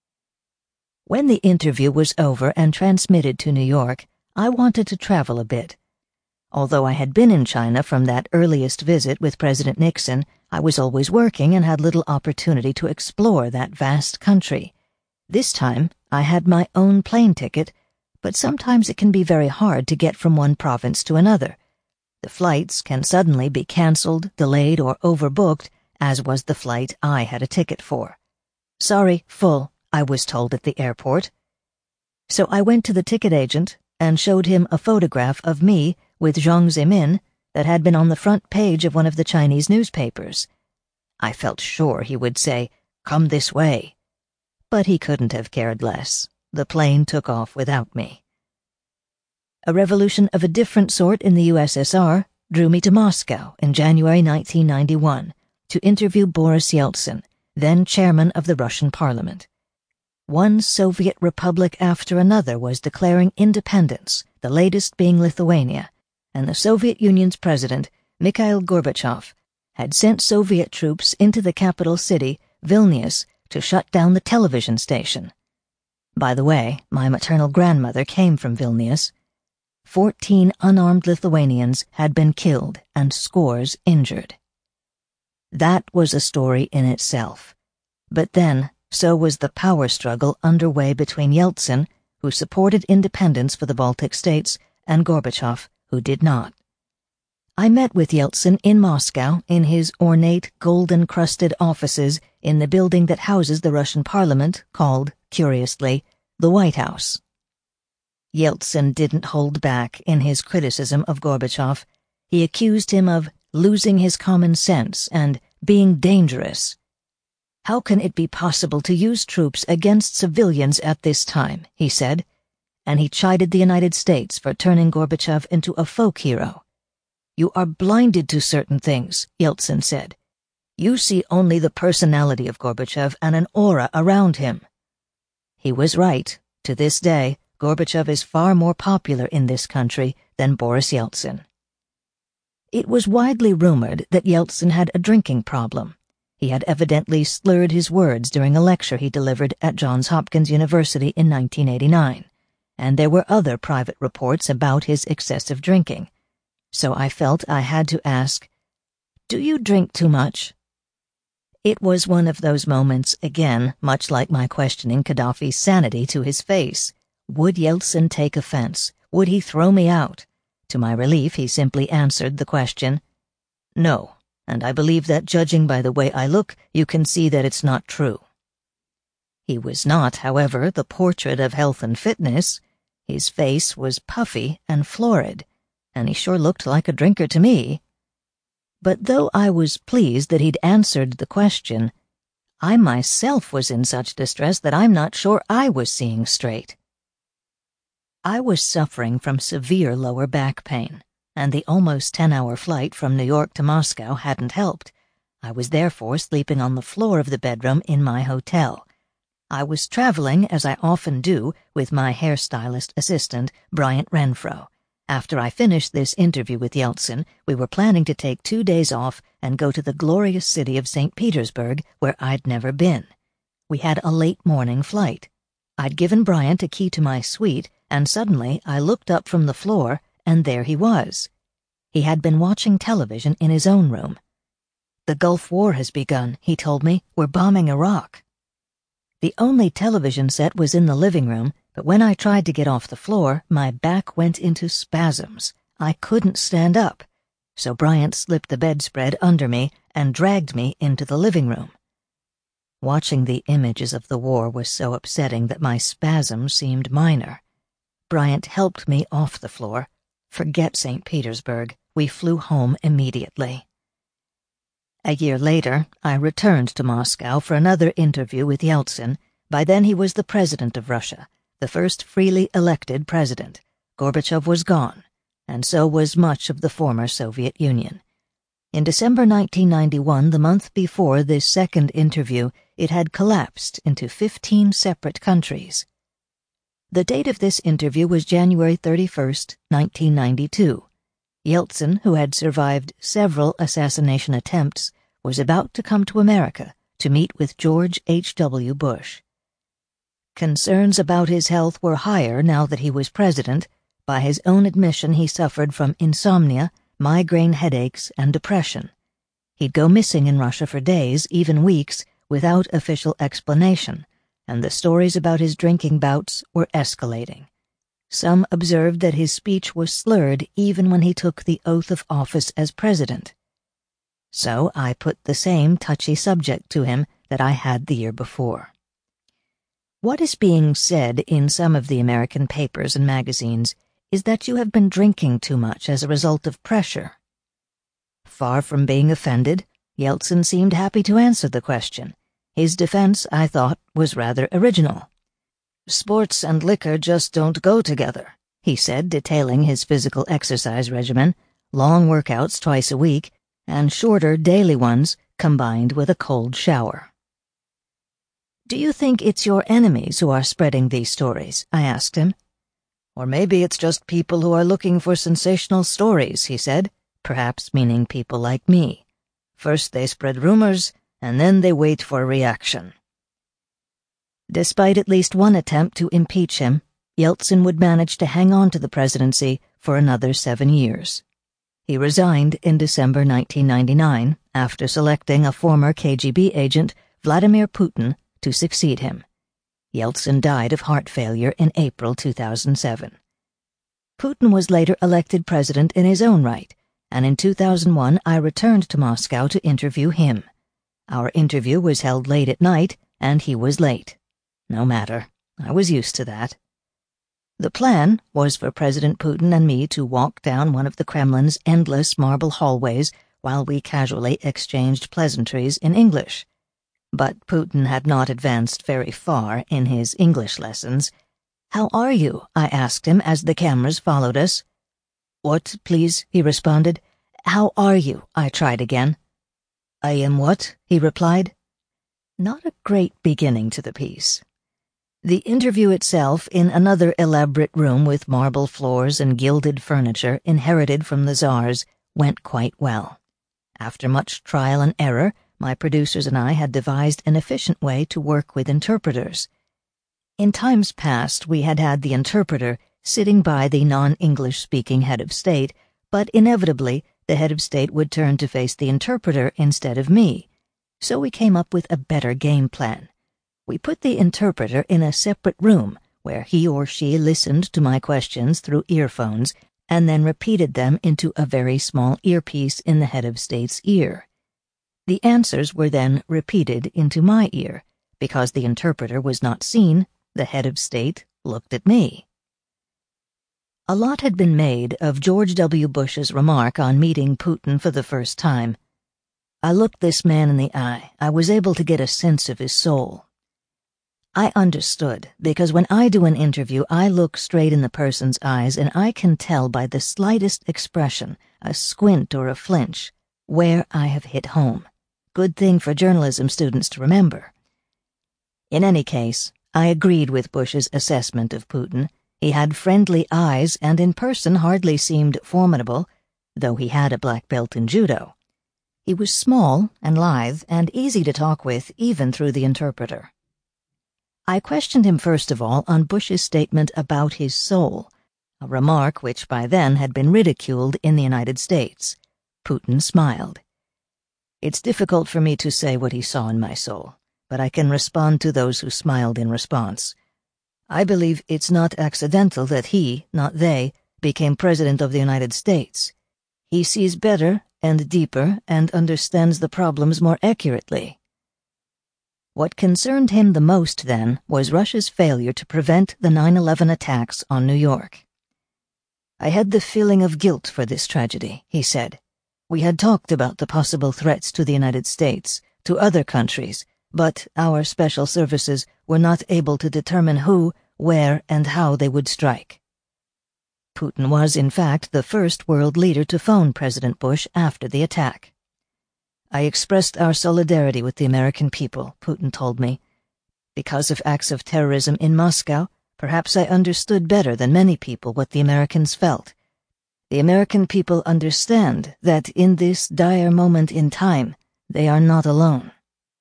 When the interview was over and transmitted to New York, I wanted to travel a bit. Although I had been in China from that earliest visit with President Nixon, I was always working and had little opportunity to explore that vast country. This time, I had my own plane ticket, but sometimes it can be very hard to get from one province to another. The flights can suddenly be canceled, delayed, or overbooked, as was the flight I had a ticket for. "Sorry, full," I was told at the airport. So I went to the ticket agent and showed him a photograph of me with Jiang Zemin that had been on the front page of one of the Chinese newspapers. I felt sure he would say, "Come this way." But he couldn't have cared less. The plane took off without me. A revolution of a different sort in the USSR drew me to Moscow in January 1991 to interview Boris Yeltsin, then chairman of the Russian parliament. One Soviet republic after another was declaring independence, the latest being Lithuania, and the Soviet Union's president, Mikhail Gorbachev, had sent Soviet troops into the capital city, Vilnius, to shut down the television station. By the way, my maternal grandmother came from Vilnius. 14 unarmed Lithuanians had been killed and scores injured. That was a story in itself. But then, so was the power struggle underway between Yeltsin, who supported independence for the Baltic states, and Gorbachev, who did not. I met with Yeltsin in Moscow in his ornate, gold-encrusted offices in the building that houses the Russian parliament, called, curiously, the White House. Yeltsin didn't hold back in his criticism of Gorbachev. He accused him of losing his common sense and being dangerous. "How can it be possible to use troops against civilians at this time?" he said, and he chided the United States for turning Gorbachev into a folk hero. "You are blinded to certain things," Yeltsin said. "You see only the personality of Gorbachev and an aura around him." He was right. To this day, Gorbachev is far more popular in this country than Boris Yeltsin. It was widely rumored that Yeltsin had a drinking problem. He had evidently slurred his words during a lecture he delivered at Johns Hopkins University in 1989, and there were other private reports about his excessive drinking. so I felt I had to ask, "Do you drink too much?" It was one of those moments, again, much like my questioning Gaddafi's sanity to his face. Would Yeltsin take offense? Would he throw me out? To my relief, he simply answered the question, "No, and I believe that judging by the way I look, you can see that it's not true." He was not, however, the portrait of health and fitness. His face was puffy and florid, and he sure looked like a drinker to me. But though I was pleased that he'd answered the question, I myself was in such distress that I'm not sure I was seeing straight. I was suffering from severe lower back pain, and the almost 10-hour flight from New York to Moscow hadn't helped. I was therefore sleeping on the floor of the bedroom in my hotel. I was traveling, as I often do, with my hairstylist assistant, Bryant Renfro. After I finished this interview with Yeltsin, we were planning to take 2 days off and go to the glorious city of St. Petersburg, where I'd never been. We had a late morning flight. I'd given Bryant a key to my suite, and suddenly I looked up from the floor, and there he was. He had been watching television in his own room. "The Gulf War has begun," he told me. "We're bombing Iraq." The only television set was in the living room, but when I tried to get off the floor, my back went into spasms. I couldn't stand up, so Bryant slipped the bedspread under me and dragged me into the living room. Watching the images of the war was so upsetting that my spasms seemed minor. Bryant helped me off the floor. Forget St. Petersburg. We flew home immediately. A year later, I returned to Moscow for another interview with Yeltsin. By then he was the president of Russia, the first freely elected president. Gorbachev was gone, and so was much of the former Soviet Union. In December 1991, the month before this second interview, it had collapsed into 15 separate countries. The date of this interview was January 31st, 1992. Yeltsin, who had survived several assassination attempts, was about to come to America to meet with George H.W. Bush. Concerns about his health were higher now that he was president. By his own admission, he suffered from insomnia, migraine headaches, and depression. He'd go missing in Russia for days, even weeks, without official explanation, and the stories about his drinking bouts were escalating. Some observed that his speech was slurred even when he took the oath of office as president. So I put the same touchy subject to him that I had the year before. What is being said in some of the American papers and magazines is that you have been drinking too much as a result of pressure. Far from being offended, Yeltsin seemed happy to answer the question. His defense, I thought, was rather original. "Sports and liquor just don't go together," he said, detailing his physical exercise regimen, long workouts twice a week, and shorter daily ones combined with a cold shower. "Do you think it's your enemies who are spreading these stories?" I asked him. "Or maybe it's just people who are looking for sensational stories," he said, perhaps meaning people like me. "First they spread rumors, and then they wait for a reaction." Despite at least one attempt to impeach him, Yeltsin would manage to hang on to the presidency for another 7 years. He resigned in December 1999 after selecting a former KGB agent, Vladimir Putin, to succeed him. Yeltsin died of heart failure in April 2007. Putin was later elected president in his own right, and in 2001 I returned to Moscow to interview him. Our interview was held late at night, and he was late. No matter, I was used to that. The plan was for President Putin and me to walk down one of the Kremlin's endless marble hallways while we casually exchanged pleasantries in English. But Putin had not advanced very far in his English lessons. "How are you?" I asked him as the cameras followed us. "What, please?" he responded. "How are you?" I tried again. "I am what?" he replied. Not a great beginning to the piece. The interview itself, in another elaborate room with marble floors and gilded furniture inherited from the Tsars, went quite well. After much trial and error, my producers and I had devised an efficient way to work with interpreters. In times past, we had had the interpreter sitting by the non-English-speaking head of state, But inevitably, the head of state would turn to face the interpreter instead of me, so we came up with a better game plan. We put the interpreter in a separate room where he or she listened to my questions through earphones and then repeated them into a very small earpiece in the head of state's ear. The answers were then repeated into my ear. Because the interpreter was not seen, the head of state looked at me. A lot had been made of George W. Bush's remark on meeting Putin for the first time. I looked this man in the eye. I was able to get a sense of his soul. I understood, because when I do an interview, I look straight in the person's eyes and I can tell by the slightest expression, a squint or a flinch, where I have hit home. Good thing for journalism students to remember. In any case, I agreed with Bush's assessment of Putin. He had friendly eyes and in person hardly seemed formidable, though he had a black belt in judo. He was small and lithe and easy to talk with even through the interpreter. I questioned him first of all on Bush's statement about his soul, a remark which by then had been ridiculed in the United States. Putin smiled. It's difficult for me to say what he saw in my soul, but I can respond to those who smiled in response. I believe it's not accidental that he, not they, became President of the United States. He sees better and deeper and understands the problems more accurately. What concerned him the most, then, was Russia's failure to prevent the 9/11 attacks on New York. I had the feeling of guilt for this tragedy, he said. We had talked about the possible threats to the United States, to other countries, but our special services were not able to determine who, where, and how they would strike. Putin was, in fact, the first world leader to phone President Bush after the attack. I expressed our solidarity with the American people, Putin told me. Because of acts of terrorism in Moscow, perhaps I understood better than many people what the Americans felt. The American people understand that in this dire moment in time, they are not alone.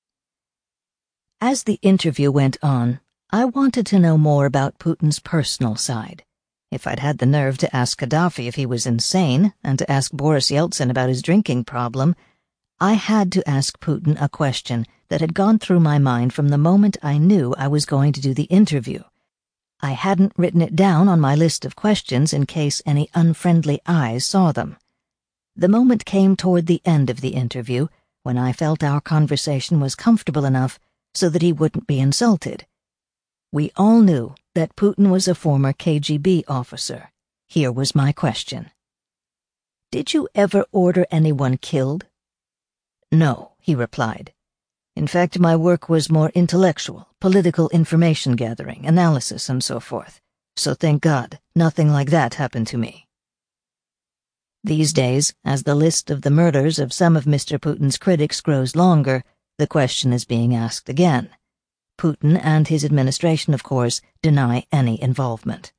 As the interview went on, I wanted to know more about Putin's personal side. If I'd had the nerve to ask Gaddafi if he was insane, and to ask Boris Yeltsin about his drinking problem, I had to ask Putin a question that had gone through my mind from the moment I knew I was going to do the interview. I hadn't written it down on my list of questions in case any unfriendly eyes saw them. The moment came toward the end of the interview, when I felt our conversation was comfortable enough so that he wouldn't be insulted. We all knew that Putin was a former KGB officer. Here was my question. Did you ever order anyone killed? No, he replied. In fact, my work was more intellectual, political information gathering, analysis, and so forth. So thank God, nothing like that happened to me. These days, as the list of the murders of some of Mr. Putin's critics grows longer, the question is being asked again. Putin and his administration, of course, deny any involvement.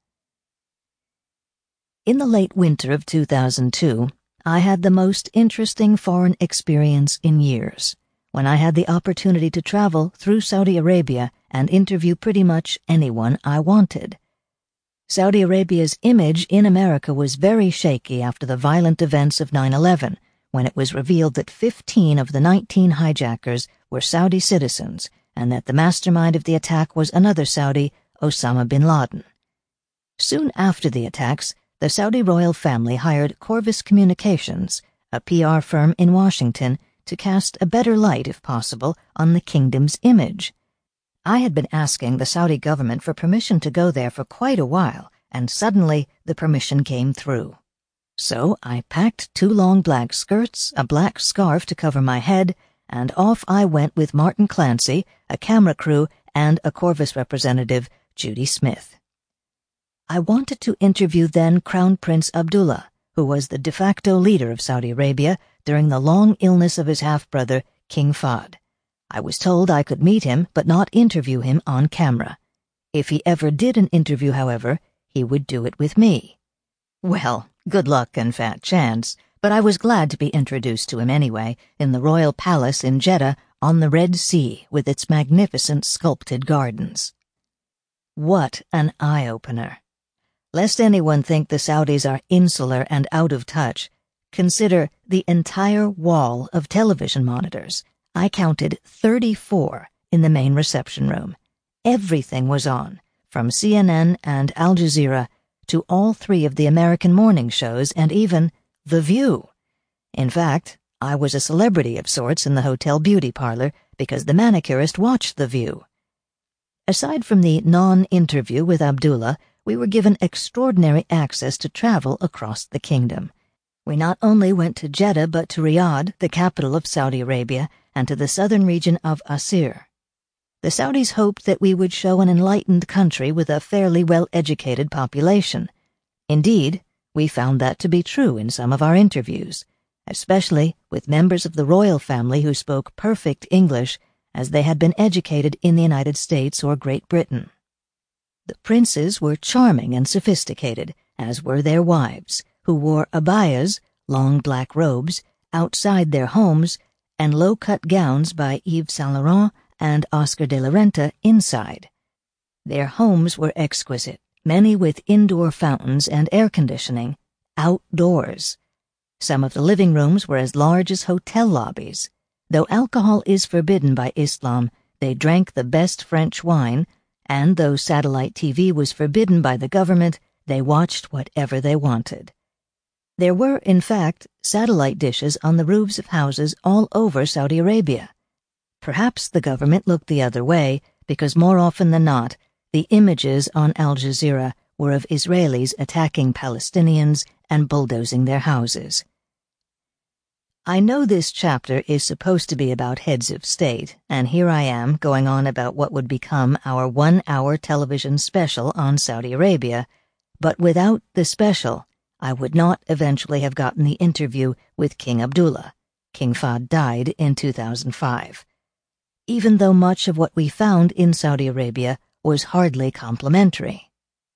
In the late winter of 2002, I had the most interesting foreign experience in years, when I had the opportunity to travel through Saudi Arabia and interview pretty much anyone I wanted. Saudi Arabia's image in America was very shaky after the violent events of 9/11, when it was revealed that 15 of the 19 hijackers were Saudi citizens and that the mastermind of the attack was another Saudi, Osama bin Laden. Soon after the attacks, the Saudi royal family hired Corvus Communications, a PR firm in Washington, to cast a better light, if possible, on the kingdom's image. I had been asking the Saudi government for permission to go there for quite a while, and suddenly the permission came through. So I packed 2 long black skirts, a black scarf to cover my head, and off I went with Martin Clancy, a camera crew, and a Corvus representative, Judy Smith. I wanted to interview then Crown Prince Abdullah, who was the de facto leader of Saudi Arabia during the long illness of his half-brother, King Fahd. I was told I could meet him but not interview him on camera. If he ever did an interview, however, he would do it with me. Well, good luck and fat chance, but I was glad to be introduced to him anyway, in the royal palace in Jeddah on the Red Sea with its magnificent sculpted gardens. What an eye-opener! Lest anyone think the Saudis are insular and out of touch, consider the entire wall of television monitors. I counted 34 in the main reception room. Everything was on, from CNN and Al Jazeera to all three of the American morning shows and even The View. In fact, I was a celebrity of sorts in the hotel beauty parlor because the manicurist watched The View. Aside from the non-interview with Abdullah, we were given extraordinary access to travel across the kingdom. We not only went to Jeddah but to Riyadh, the capital of Saudi Arabia, and to the southern region of Asir. The Saudis hoped that we would show an enlightened country with a fairly well-educated population. Indeed, we found that to be true in some of our interviews, especially with members of the royal family who spoke perfect English as they had been educated in the United States or Great Britain. The princes were charming and sophisticated, as were their wives, who wore abayas, long black robes, outside their homes, and low-cut gowns by Yves Saint Laurent and Oscar de la Renta inside. Their homes were exquisite, many with indoor fountains and air conditioning, outdoors. Some of the living rooms were as large as hotel lobbies. Though alcohol is forbidden by Islam, they drank the best French wine, and though satellite TV was forbidden by the government, they watched whatever they wanted. There were, in fact, satellite dishes on the roofs of houses all over Saudi Arabia. Perhaps the government looked the other way, because more often than not, the images on Al Jazeera were of Israelis attacking Palestinians and bulldozing their houses. I know this chapter is supposed to be about heads of state, and here I am going on about what would become our 1-hour television special on Saudi Arabia, but without the special, I would not eventually have gotten the interview with King Abdullah. King Fahd died in 2005. Even though much of what we found in Saudi Arabia was hardly complimentary.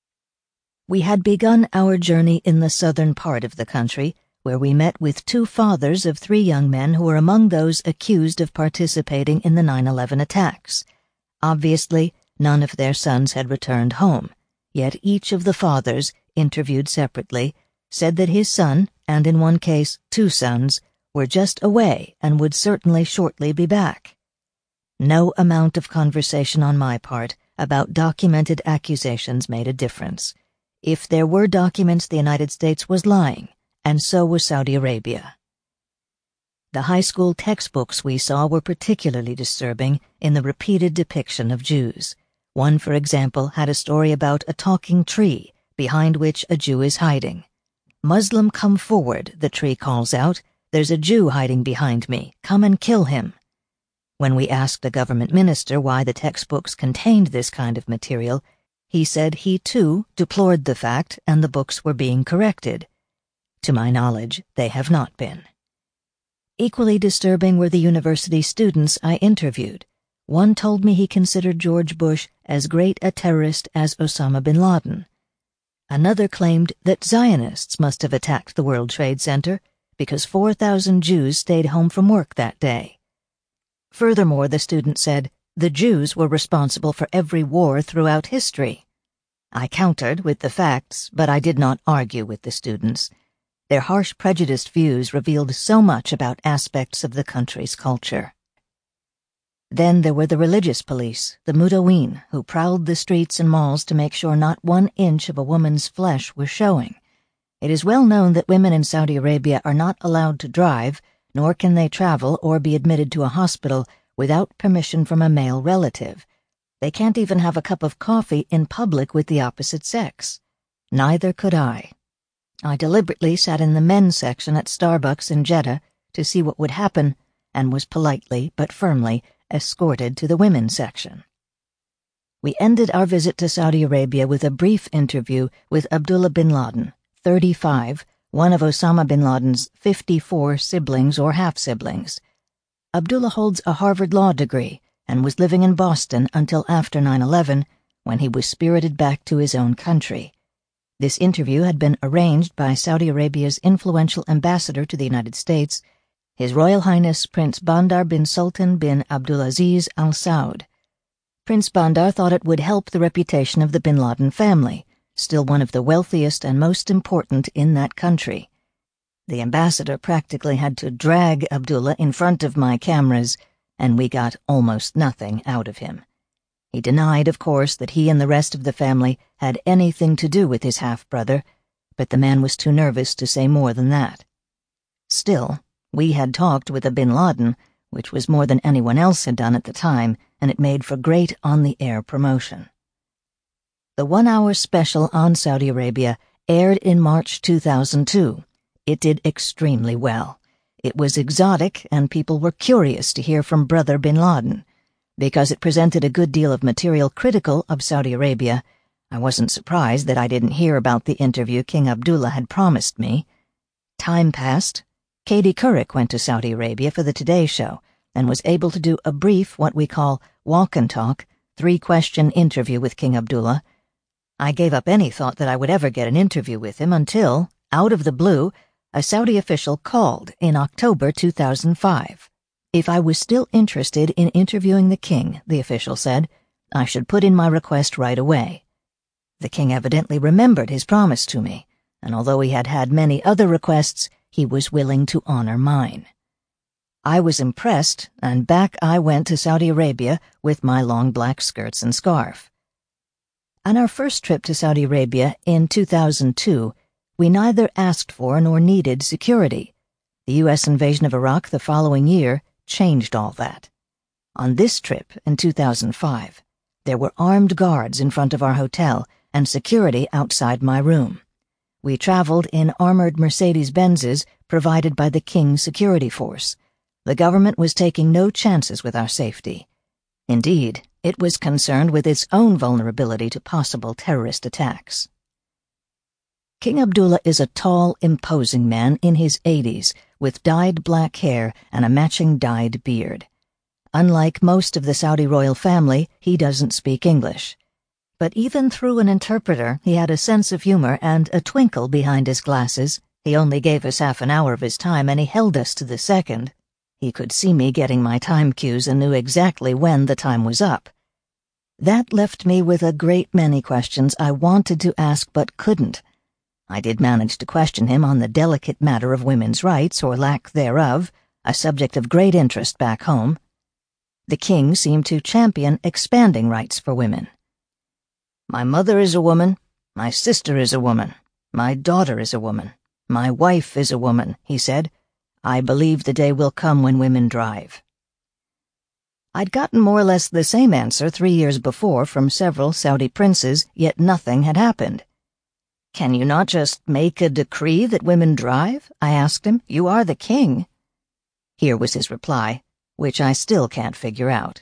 We had begun our journey in the southern part of the country, where we met with two fathers of 3 young men who were among those accused of participating in the 9/11 attacks. Obviously, none of their sons had returned home, yet each of the fathers, interviewed separately, said that his son, and in one case 2 sons, were just away and would certainly shortly be back. No amount of conversation on my part about documented accusations made a difference. If there were documents, the United States was lying, and so was Saudi Arabia. The high school textbooks we saw were particularly disturbing in the repeated depiction of Jews. One, for example, had a story about a talking tree behind which a Jew is hiding. "Muslim, come forward," the tree calls out. "There's a Jew hiding behind me. Come and kill him." When we asked a government minister why the textbooks contained this kind of material, he said he too deplored the fact and the books were being corrected. To my knowledge, they have not been. Equally disturbing were the university students I interviewed. One told me he considered George Bush as great a terrorist as Osama bin Laden. Another claimed that Zionists must have attacked the World Trade Center because 4,000 Jews stayed home from work that day. Furthermore, the student said the Jews were responsible for every war throughout history. I countered with the facts, but I did not argue with the students. Their harsh, prejudiced views revealed so much about aspects of the country's culture. Then there were the religious police, the Mudawin, who prowled the streets and malls to make sure not 1 inch of a woman's flesh was showing. It is well known that women in Saudi Arabia are not allowed to drive, nor can they travel or be admitted to a hospital without permission from a male relative. They can't even have a cup of coffee in public with the opposite sex. Neither could I. I deliberately sat in the men's section at Starbucks in Jeddah to see what would happen, and was politely but firmly escorted to the women's section. We ended our visit to Saudi Arabia with a brief interview with Abdullah bin Laden, 35, one of Osama bin Laden's 54 siblings or half-siblings. Abdullah holds a Harvard Law degree and was living in Boston until after 9/11, when he was spirited back to his own country. This interview had been arranged by Saudi Arabia's influential ambassador to the United States, His Royal Highness Prince Bandar bin Sultan bin Abdulaziz Al Saud. Prince Bandar thought it would help the reputation of the bin Laden family, still one of the wealthiest and most important in that country. The ambassador practically had to drag Abdullah in front of my cameras, and we got almost nothing out of him. He denied, of course, that he and the rest of the family had anything to do with his half-brother, but the man was too nervous to say more than that. Still, we had talked with a bin Laden, which was more than anyone else had done at the time, and it made for great on-the-air promotion. The one-hour special on Saudi Arabia aired in March 2002. It did extremely well. It was exotic, and people were curious to hear from Brother bin Laden. Because it presented a good deal of material critical of Saudi Arabia, I wasn't surprised that I didn't hear about the interview King Abdullah had promised me. Time passed. Katie Couric went to Saudi Arabia for the Today Show and was able to do a brief, what we call walk and talk, 3-question interview with King Abdullah. I gave up any thought that I would ever get an interview with him until, out of the blue, a Saudi official called in October 2005. If I was still interested in interviewing the king, the official said, I should put in my request right away. The king evidently remembered his promise to me, and although he had had many other requests, he was willing to honor mine. I was impressed, and back I went to Saudi Arabia with my long black skirts and scarf. On our first trip to Saudi Arabia in 2002, we neither asked for nor needed security. The U.S. invasion of Iraq the following year changed all that. On this trip, in 2005, there were armed guards in front of our hotel and security outside my room. We traveled in armored Mercedes-Benzes provided by the King's security force. The government was taking no chances with our safety. Indeed, it was concerned with its own vulnerability to possible terrorist attacks. King Abdullah is a tall, imposing man in his 80s, with dyed black hair and a matching dyed beard. Unlike most of the Saudi royal family, he doesn't speak English. But even through an interpreter, he had a sense of humor and a twinkle behind his glasses. He only gave us half an hour of his time, and he held us to the second. He could see me getting my time cues and knew exactly when the time was up. That left me with a great many questions I wanted to ask but couldn't. I did manage to question him on the delicate matter of women's rights, or lack thereof, a subject of great interest back home. The king seemed to champion expanding rights for women. My mother is a woman, my sister is a woman, my daughter is a woman, my wife is a woman, he said. I believe the day will come when women drive. I'd gotten more or less the same answer 3 years before from several Saudi princes, yet nothing had happened. Can you not just make a decree that women drive? I asked him. You are the king. Here was his reply, which I still can't figure out.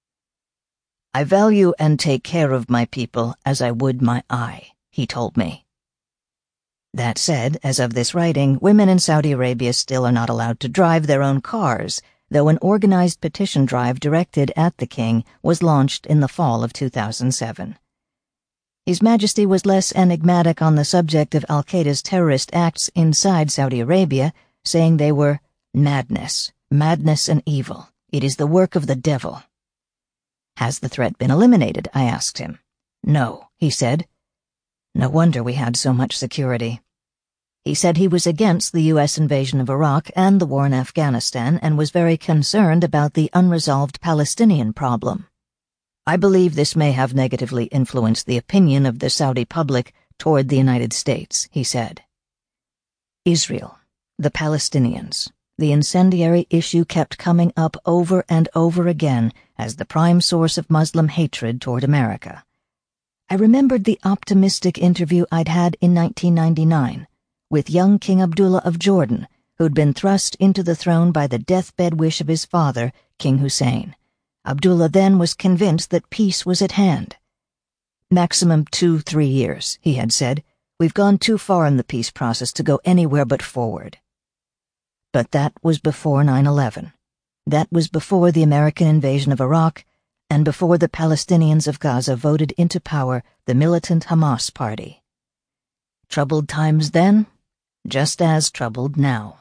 I value and take care of my people as I would my eye, he told me. That said, as of this writing, women in Saudi Arabia still are not allowed to drive their own cars, though an organized petition drive directed at the king was launched in the fall of 2007. His Majesty was less enigmatic on the subject of al-Qaeda's terrorist acts inside Saudi Arabia, saying they were madness and evil. It is the work of the devil. Has the threat been eliminated? I asked him. No, he said. No wonder we had so much security. He said he was against the U.S. invasion of Iraq and the war in Afghanistan and was very concerned about the unresolved Palestinian problem. I believe this may have negatively influenced the opinion of the Saudi public toward the United States, he said. Israel, the Palestinians. The incendiary issue kept coming up over and over again as the prime source of Muslim hatred toward America. I remembered the optimistic interview I'd had in 1999 with young King Abdullah of Jordan, who'd been thrust into the throne by the deathbed wish of his father, King Hussein. Abdullah then was convinced that peace was at hand. Maximum 2-3 years, he had said. We've gone too far in the peace process to go anywhere but forward. But that was before 9/11. That was before the American invasion of Iraq, and before the Palestinians of Gaza voted into power the militant Hamas party. Troubled times then, just as troubled now.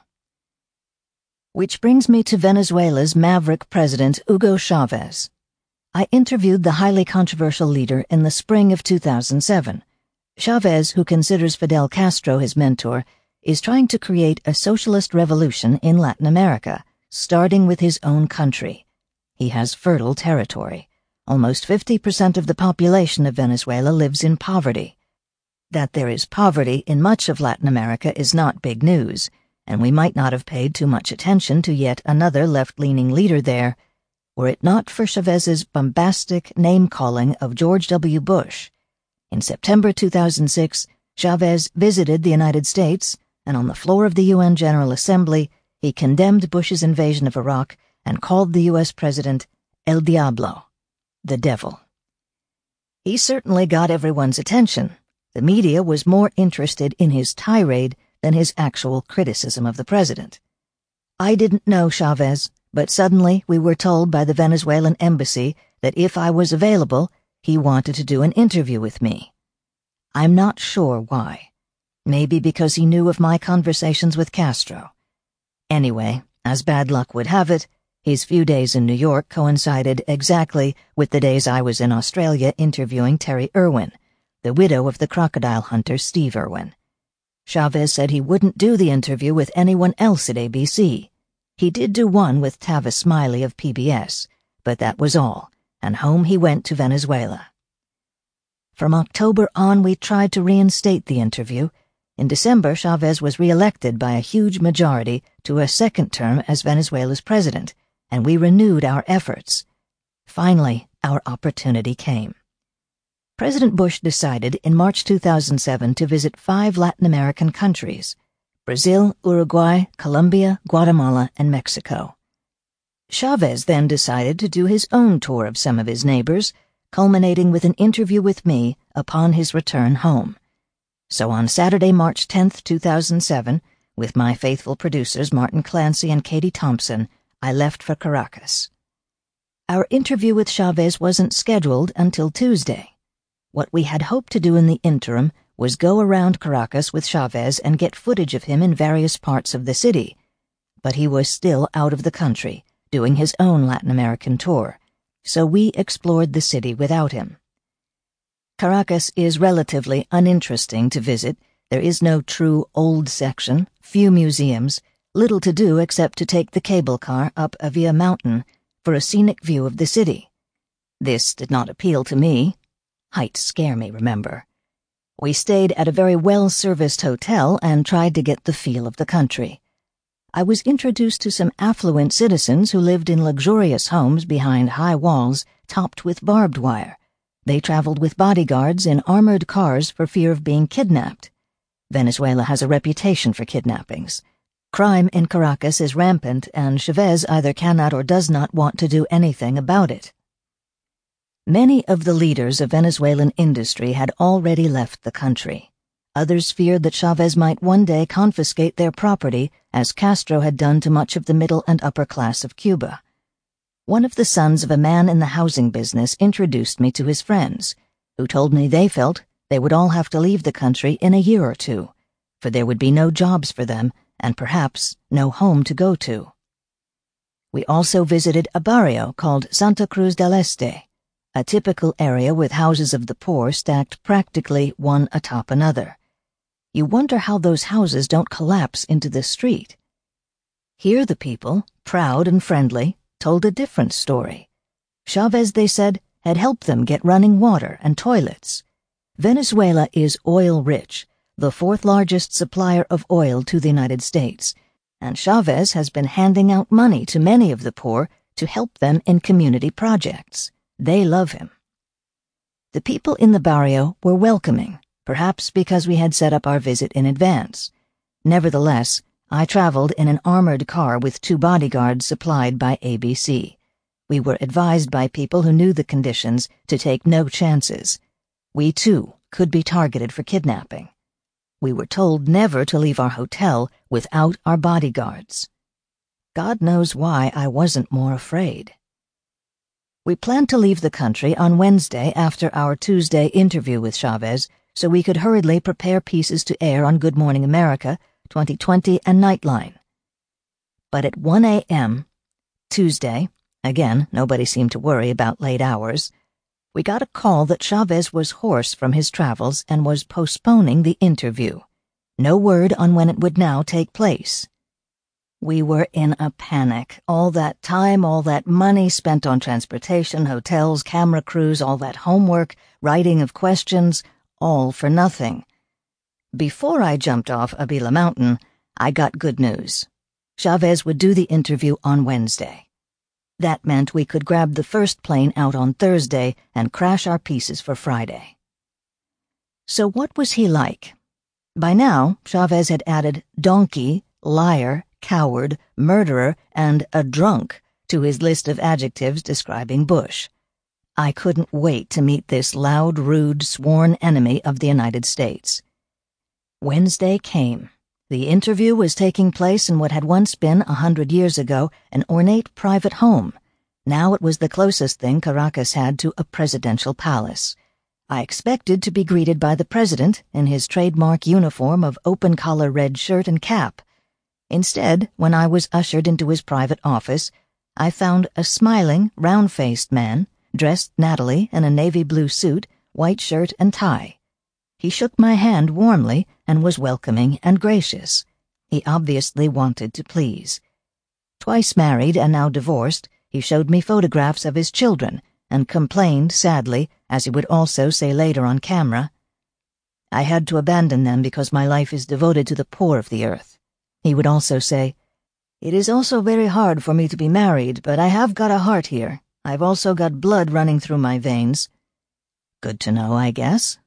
Which brings me to Venezuela's maverick president, Hugo Chavez. I interviewed the highly controversial leader in the spring of 2007. Chavez, who considers Fidel Castro his mentor, is trying to create a socialist revolution in Latin America, starting with his own country. He has fertile territory. Almost 50% of the population of Venezuela lives in poverty. That there is poverty in much of Latin America is not big news, and we might not have paid too much attention to yet another left-leaning leader there, were it not for Chavez's bombastic name-calling of George W. Bush. In September 2006, Chavez visited the United States, and on the floor of the UN General Assembly, he condemned Bush's invasion of Iraq and called the U.S. President El Diablo, the devil. He certainly got everyone's attention. The media was more interested in his tirade than his actual criticism of the president. I didn't know Chavez, but suddenly we were told by the Venezuelan embassy that if I was available, he wanted to do an interview with me. I'm not sure why. Maybe because he knew of my conversations with Castro. Anyway, as bad luck would have it, his few days in New York coincided exactly with the days I was in Australia interviewing Terry Irwin, the widow of the crocodile hunter Steve Irwin. Chavez said he wouldn't do the interview with anyone else at ABC. He did do one with Tavis Smiley of PBS, but that was all, and home he went to Venezuela. From October on, we tried to reinstate the interview. In December, Chavez was re-elected by a huge majority to a second term as Venezuela's president, and we renewed our efforts. Finally, our opportunity came. President Bush decided in March 2007 to visit 5 Latin American countries: Brazil, Uruguay, Colombia, Guatemala, and Mexico. Chavez then decided to do his own tour of some of his neighbors, culminating with an interview with me upon his return home. So on Saturday, March 10, 2007, with my faithful producers Martin Clancy and Katie Thompson, I left for Caracas. Our interview with Chavez wasn't scheduled until Tuesday. What we had hoped to do in the interim was go around Caracas with Chavez and get footage of him in various parts of the city. But he was still out of the country, doing his own Latin American tour, so we explored the city without him. Caracas is relatively uninteresting to visit. There is no true old section, few museums, little to do except to take the cable car up Avia Mountain for a scenic view of the city. This did not appeal to me. Heights scare me, remember. We stayed at a very well-serviced hotel and tried to get the feel of the country. I was introduced to some affluent citizens who lived in luxurious homes behind high walls topped with barbed wire. They traveled with bodyguards in armored cars for fear of being kidnapped. Venezuela has a reputation for kidnappings. Crime in Caracas is rampant, and Chavez either cannot or does not want to do anything about it. Many of the leaders of Venezuelan industry had already left the country. Others feared that Chavez might one day confiscate their property, as Castro had done to much of the middle and upper class of Cuba. One of the sons of a man in the housing business introduced me to his friends, who told me they felt they would all have to leave the country in a year or two, for there would be no jobs for them and perhaps no home to go to. We also visited a barrio called Santa Cruz del Este, a typical area with houses of the poor stacked practically one atop another. You wonder how those houses don't collapse into the street. Here the people, proud and friendly, told a different story. Chavez, they said, had helped them get running water and toilets. Venezuela is oil-rich, the 4th largest supplier of oil to the United States, and Chavez has been handing out money to many of the poor to help them in community projects. They love him. The people in the barrio were welcoming, perhaps because we had set up our visit in advance. Nevertheless, I traveled in an armored car with 2 bodyguards supplied by ABC. We were advised by people who knew the conditions to take no chances. We, too, could be targeted for kidnapping. We were told never to leave our hotel without our bodyguards. God knows why I wasn't more afraid. We planned to leave the country on Wednesday after our Tuesday interview with Chavez so we could hurriedly prepare pieces to air on Good Morning America, 2020, and Nightline. But at 1 a.m., Tuesday, again, nobody seemed to worry about late hours, We got a call that Chavez was hoarse from his travels and was postponing the interview. No word on when it would now take place. We were in a panic. All that time, all that money spent on transportation, hotels, camera crews, all that homework, writing of questions, all for nothing. Before I jumped off Abila Mountain, I got good news. Chavez would do the interview on Wednesday. That meant we could grab the first plane out on Thursday and crash our pieces for Friday. So what was he like? By now, Chavez had added donkey, liar, coward, murderer, and a drunk to his list of adjectives describing Bush. I couldn't wait to meet this loud, rude, sworn enemy of the United States. Wednesday came. The interview was taking place in what had once been, 100 years ago, an ornate private home. Now it was the closest thing Caracas had to a presidential palace. I expected to be greeted by the president in his trademark uniform of open-collar red shirt and cap. Instead, when I was ushered into his private office, I found a smiling, round-faced man, dressed nattily in a navy blue suit, white shirt and tie. He shook my hand warmly and was welcoming and gracious. He obviously wanted to please. Twice married and now divorced, he showed me photographs of his children and complained sadly, as he would also say later on camera, "I had to abandon them because my life is devoted to the poor of the earth." He would also say, "It is also very hard for me to be married, but I have got a heart here. I've also got blood running through my veins." Good to know, I guess.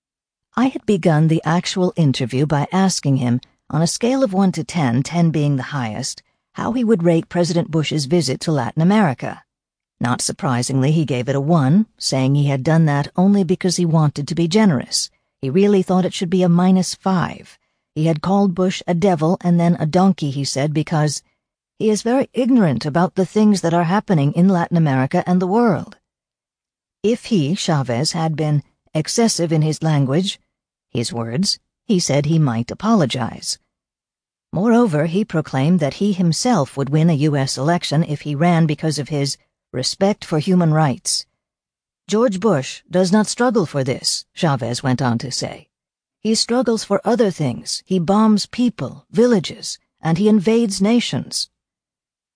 I had begun the actual interview by asking him, on a scale of 1 to 10, 10 being the highest, how he would rate President Bush's visit to Latin America. Not surprisingly, he gave it a 1, saying he had done that only because he wanted to be generous. He really thought it should be a -5. He had called Bush a devil and then a donkey, he said, because he is very ignorant about the things that are happening in Latin America and the world. If he, Chavez, had been excessive in his language, his words, he said he might apologize. Moreover, he proclaimed that he himself would win a U.S. election if he ran because of his respect for human rights. George Bush does not struggle for this, Chavez went on to say. He struggles for other things. He bombs people, villages, and he invades nations.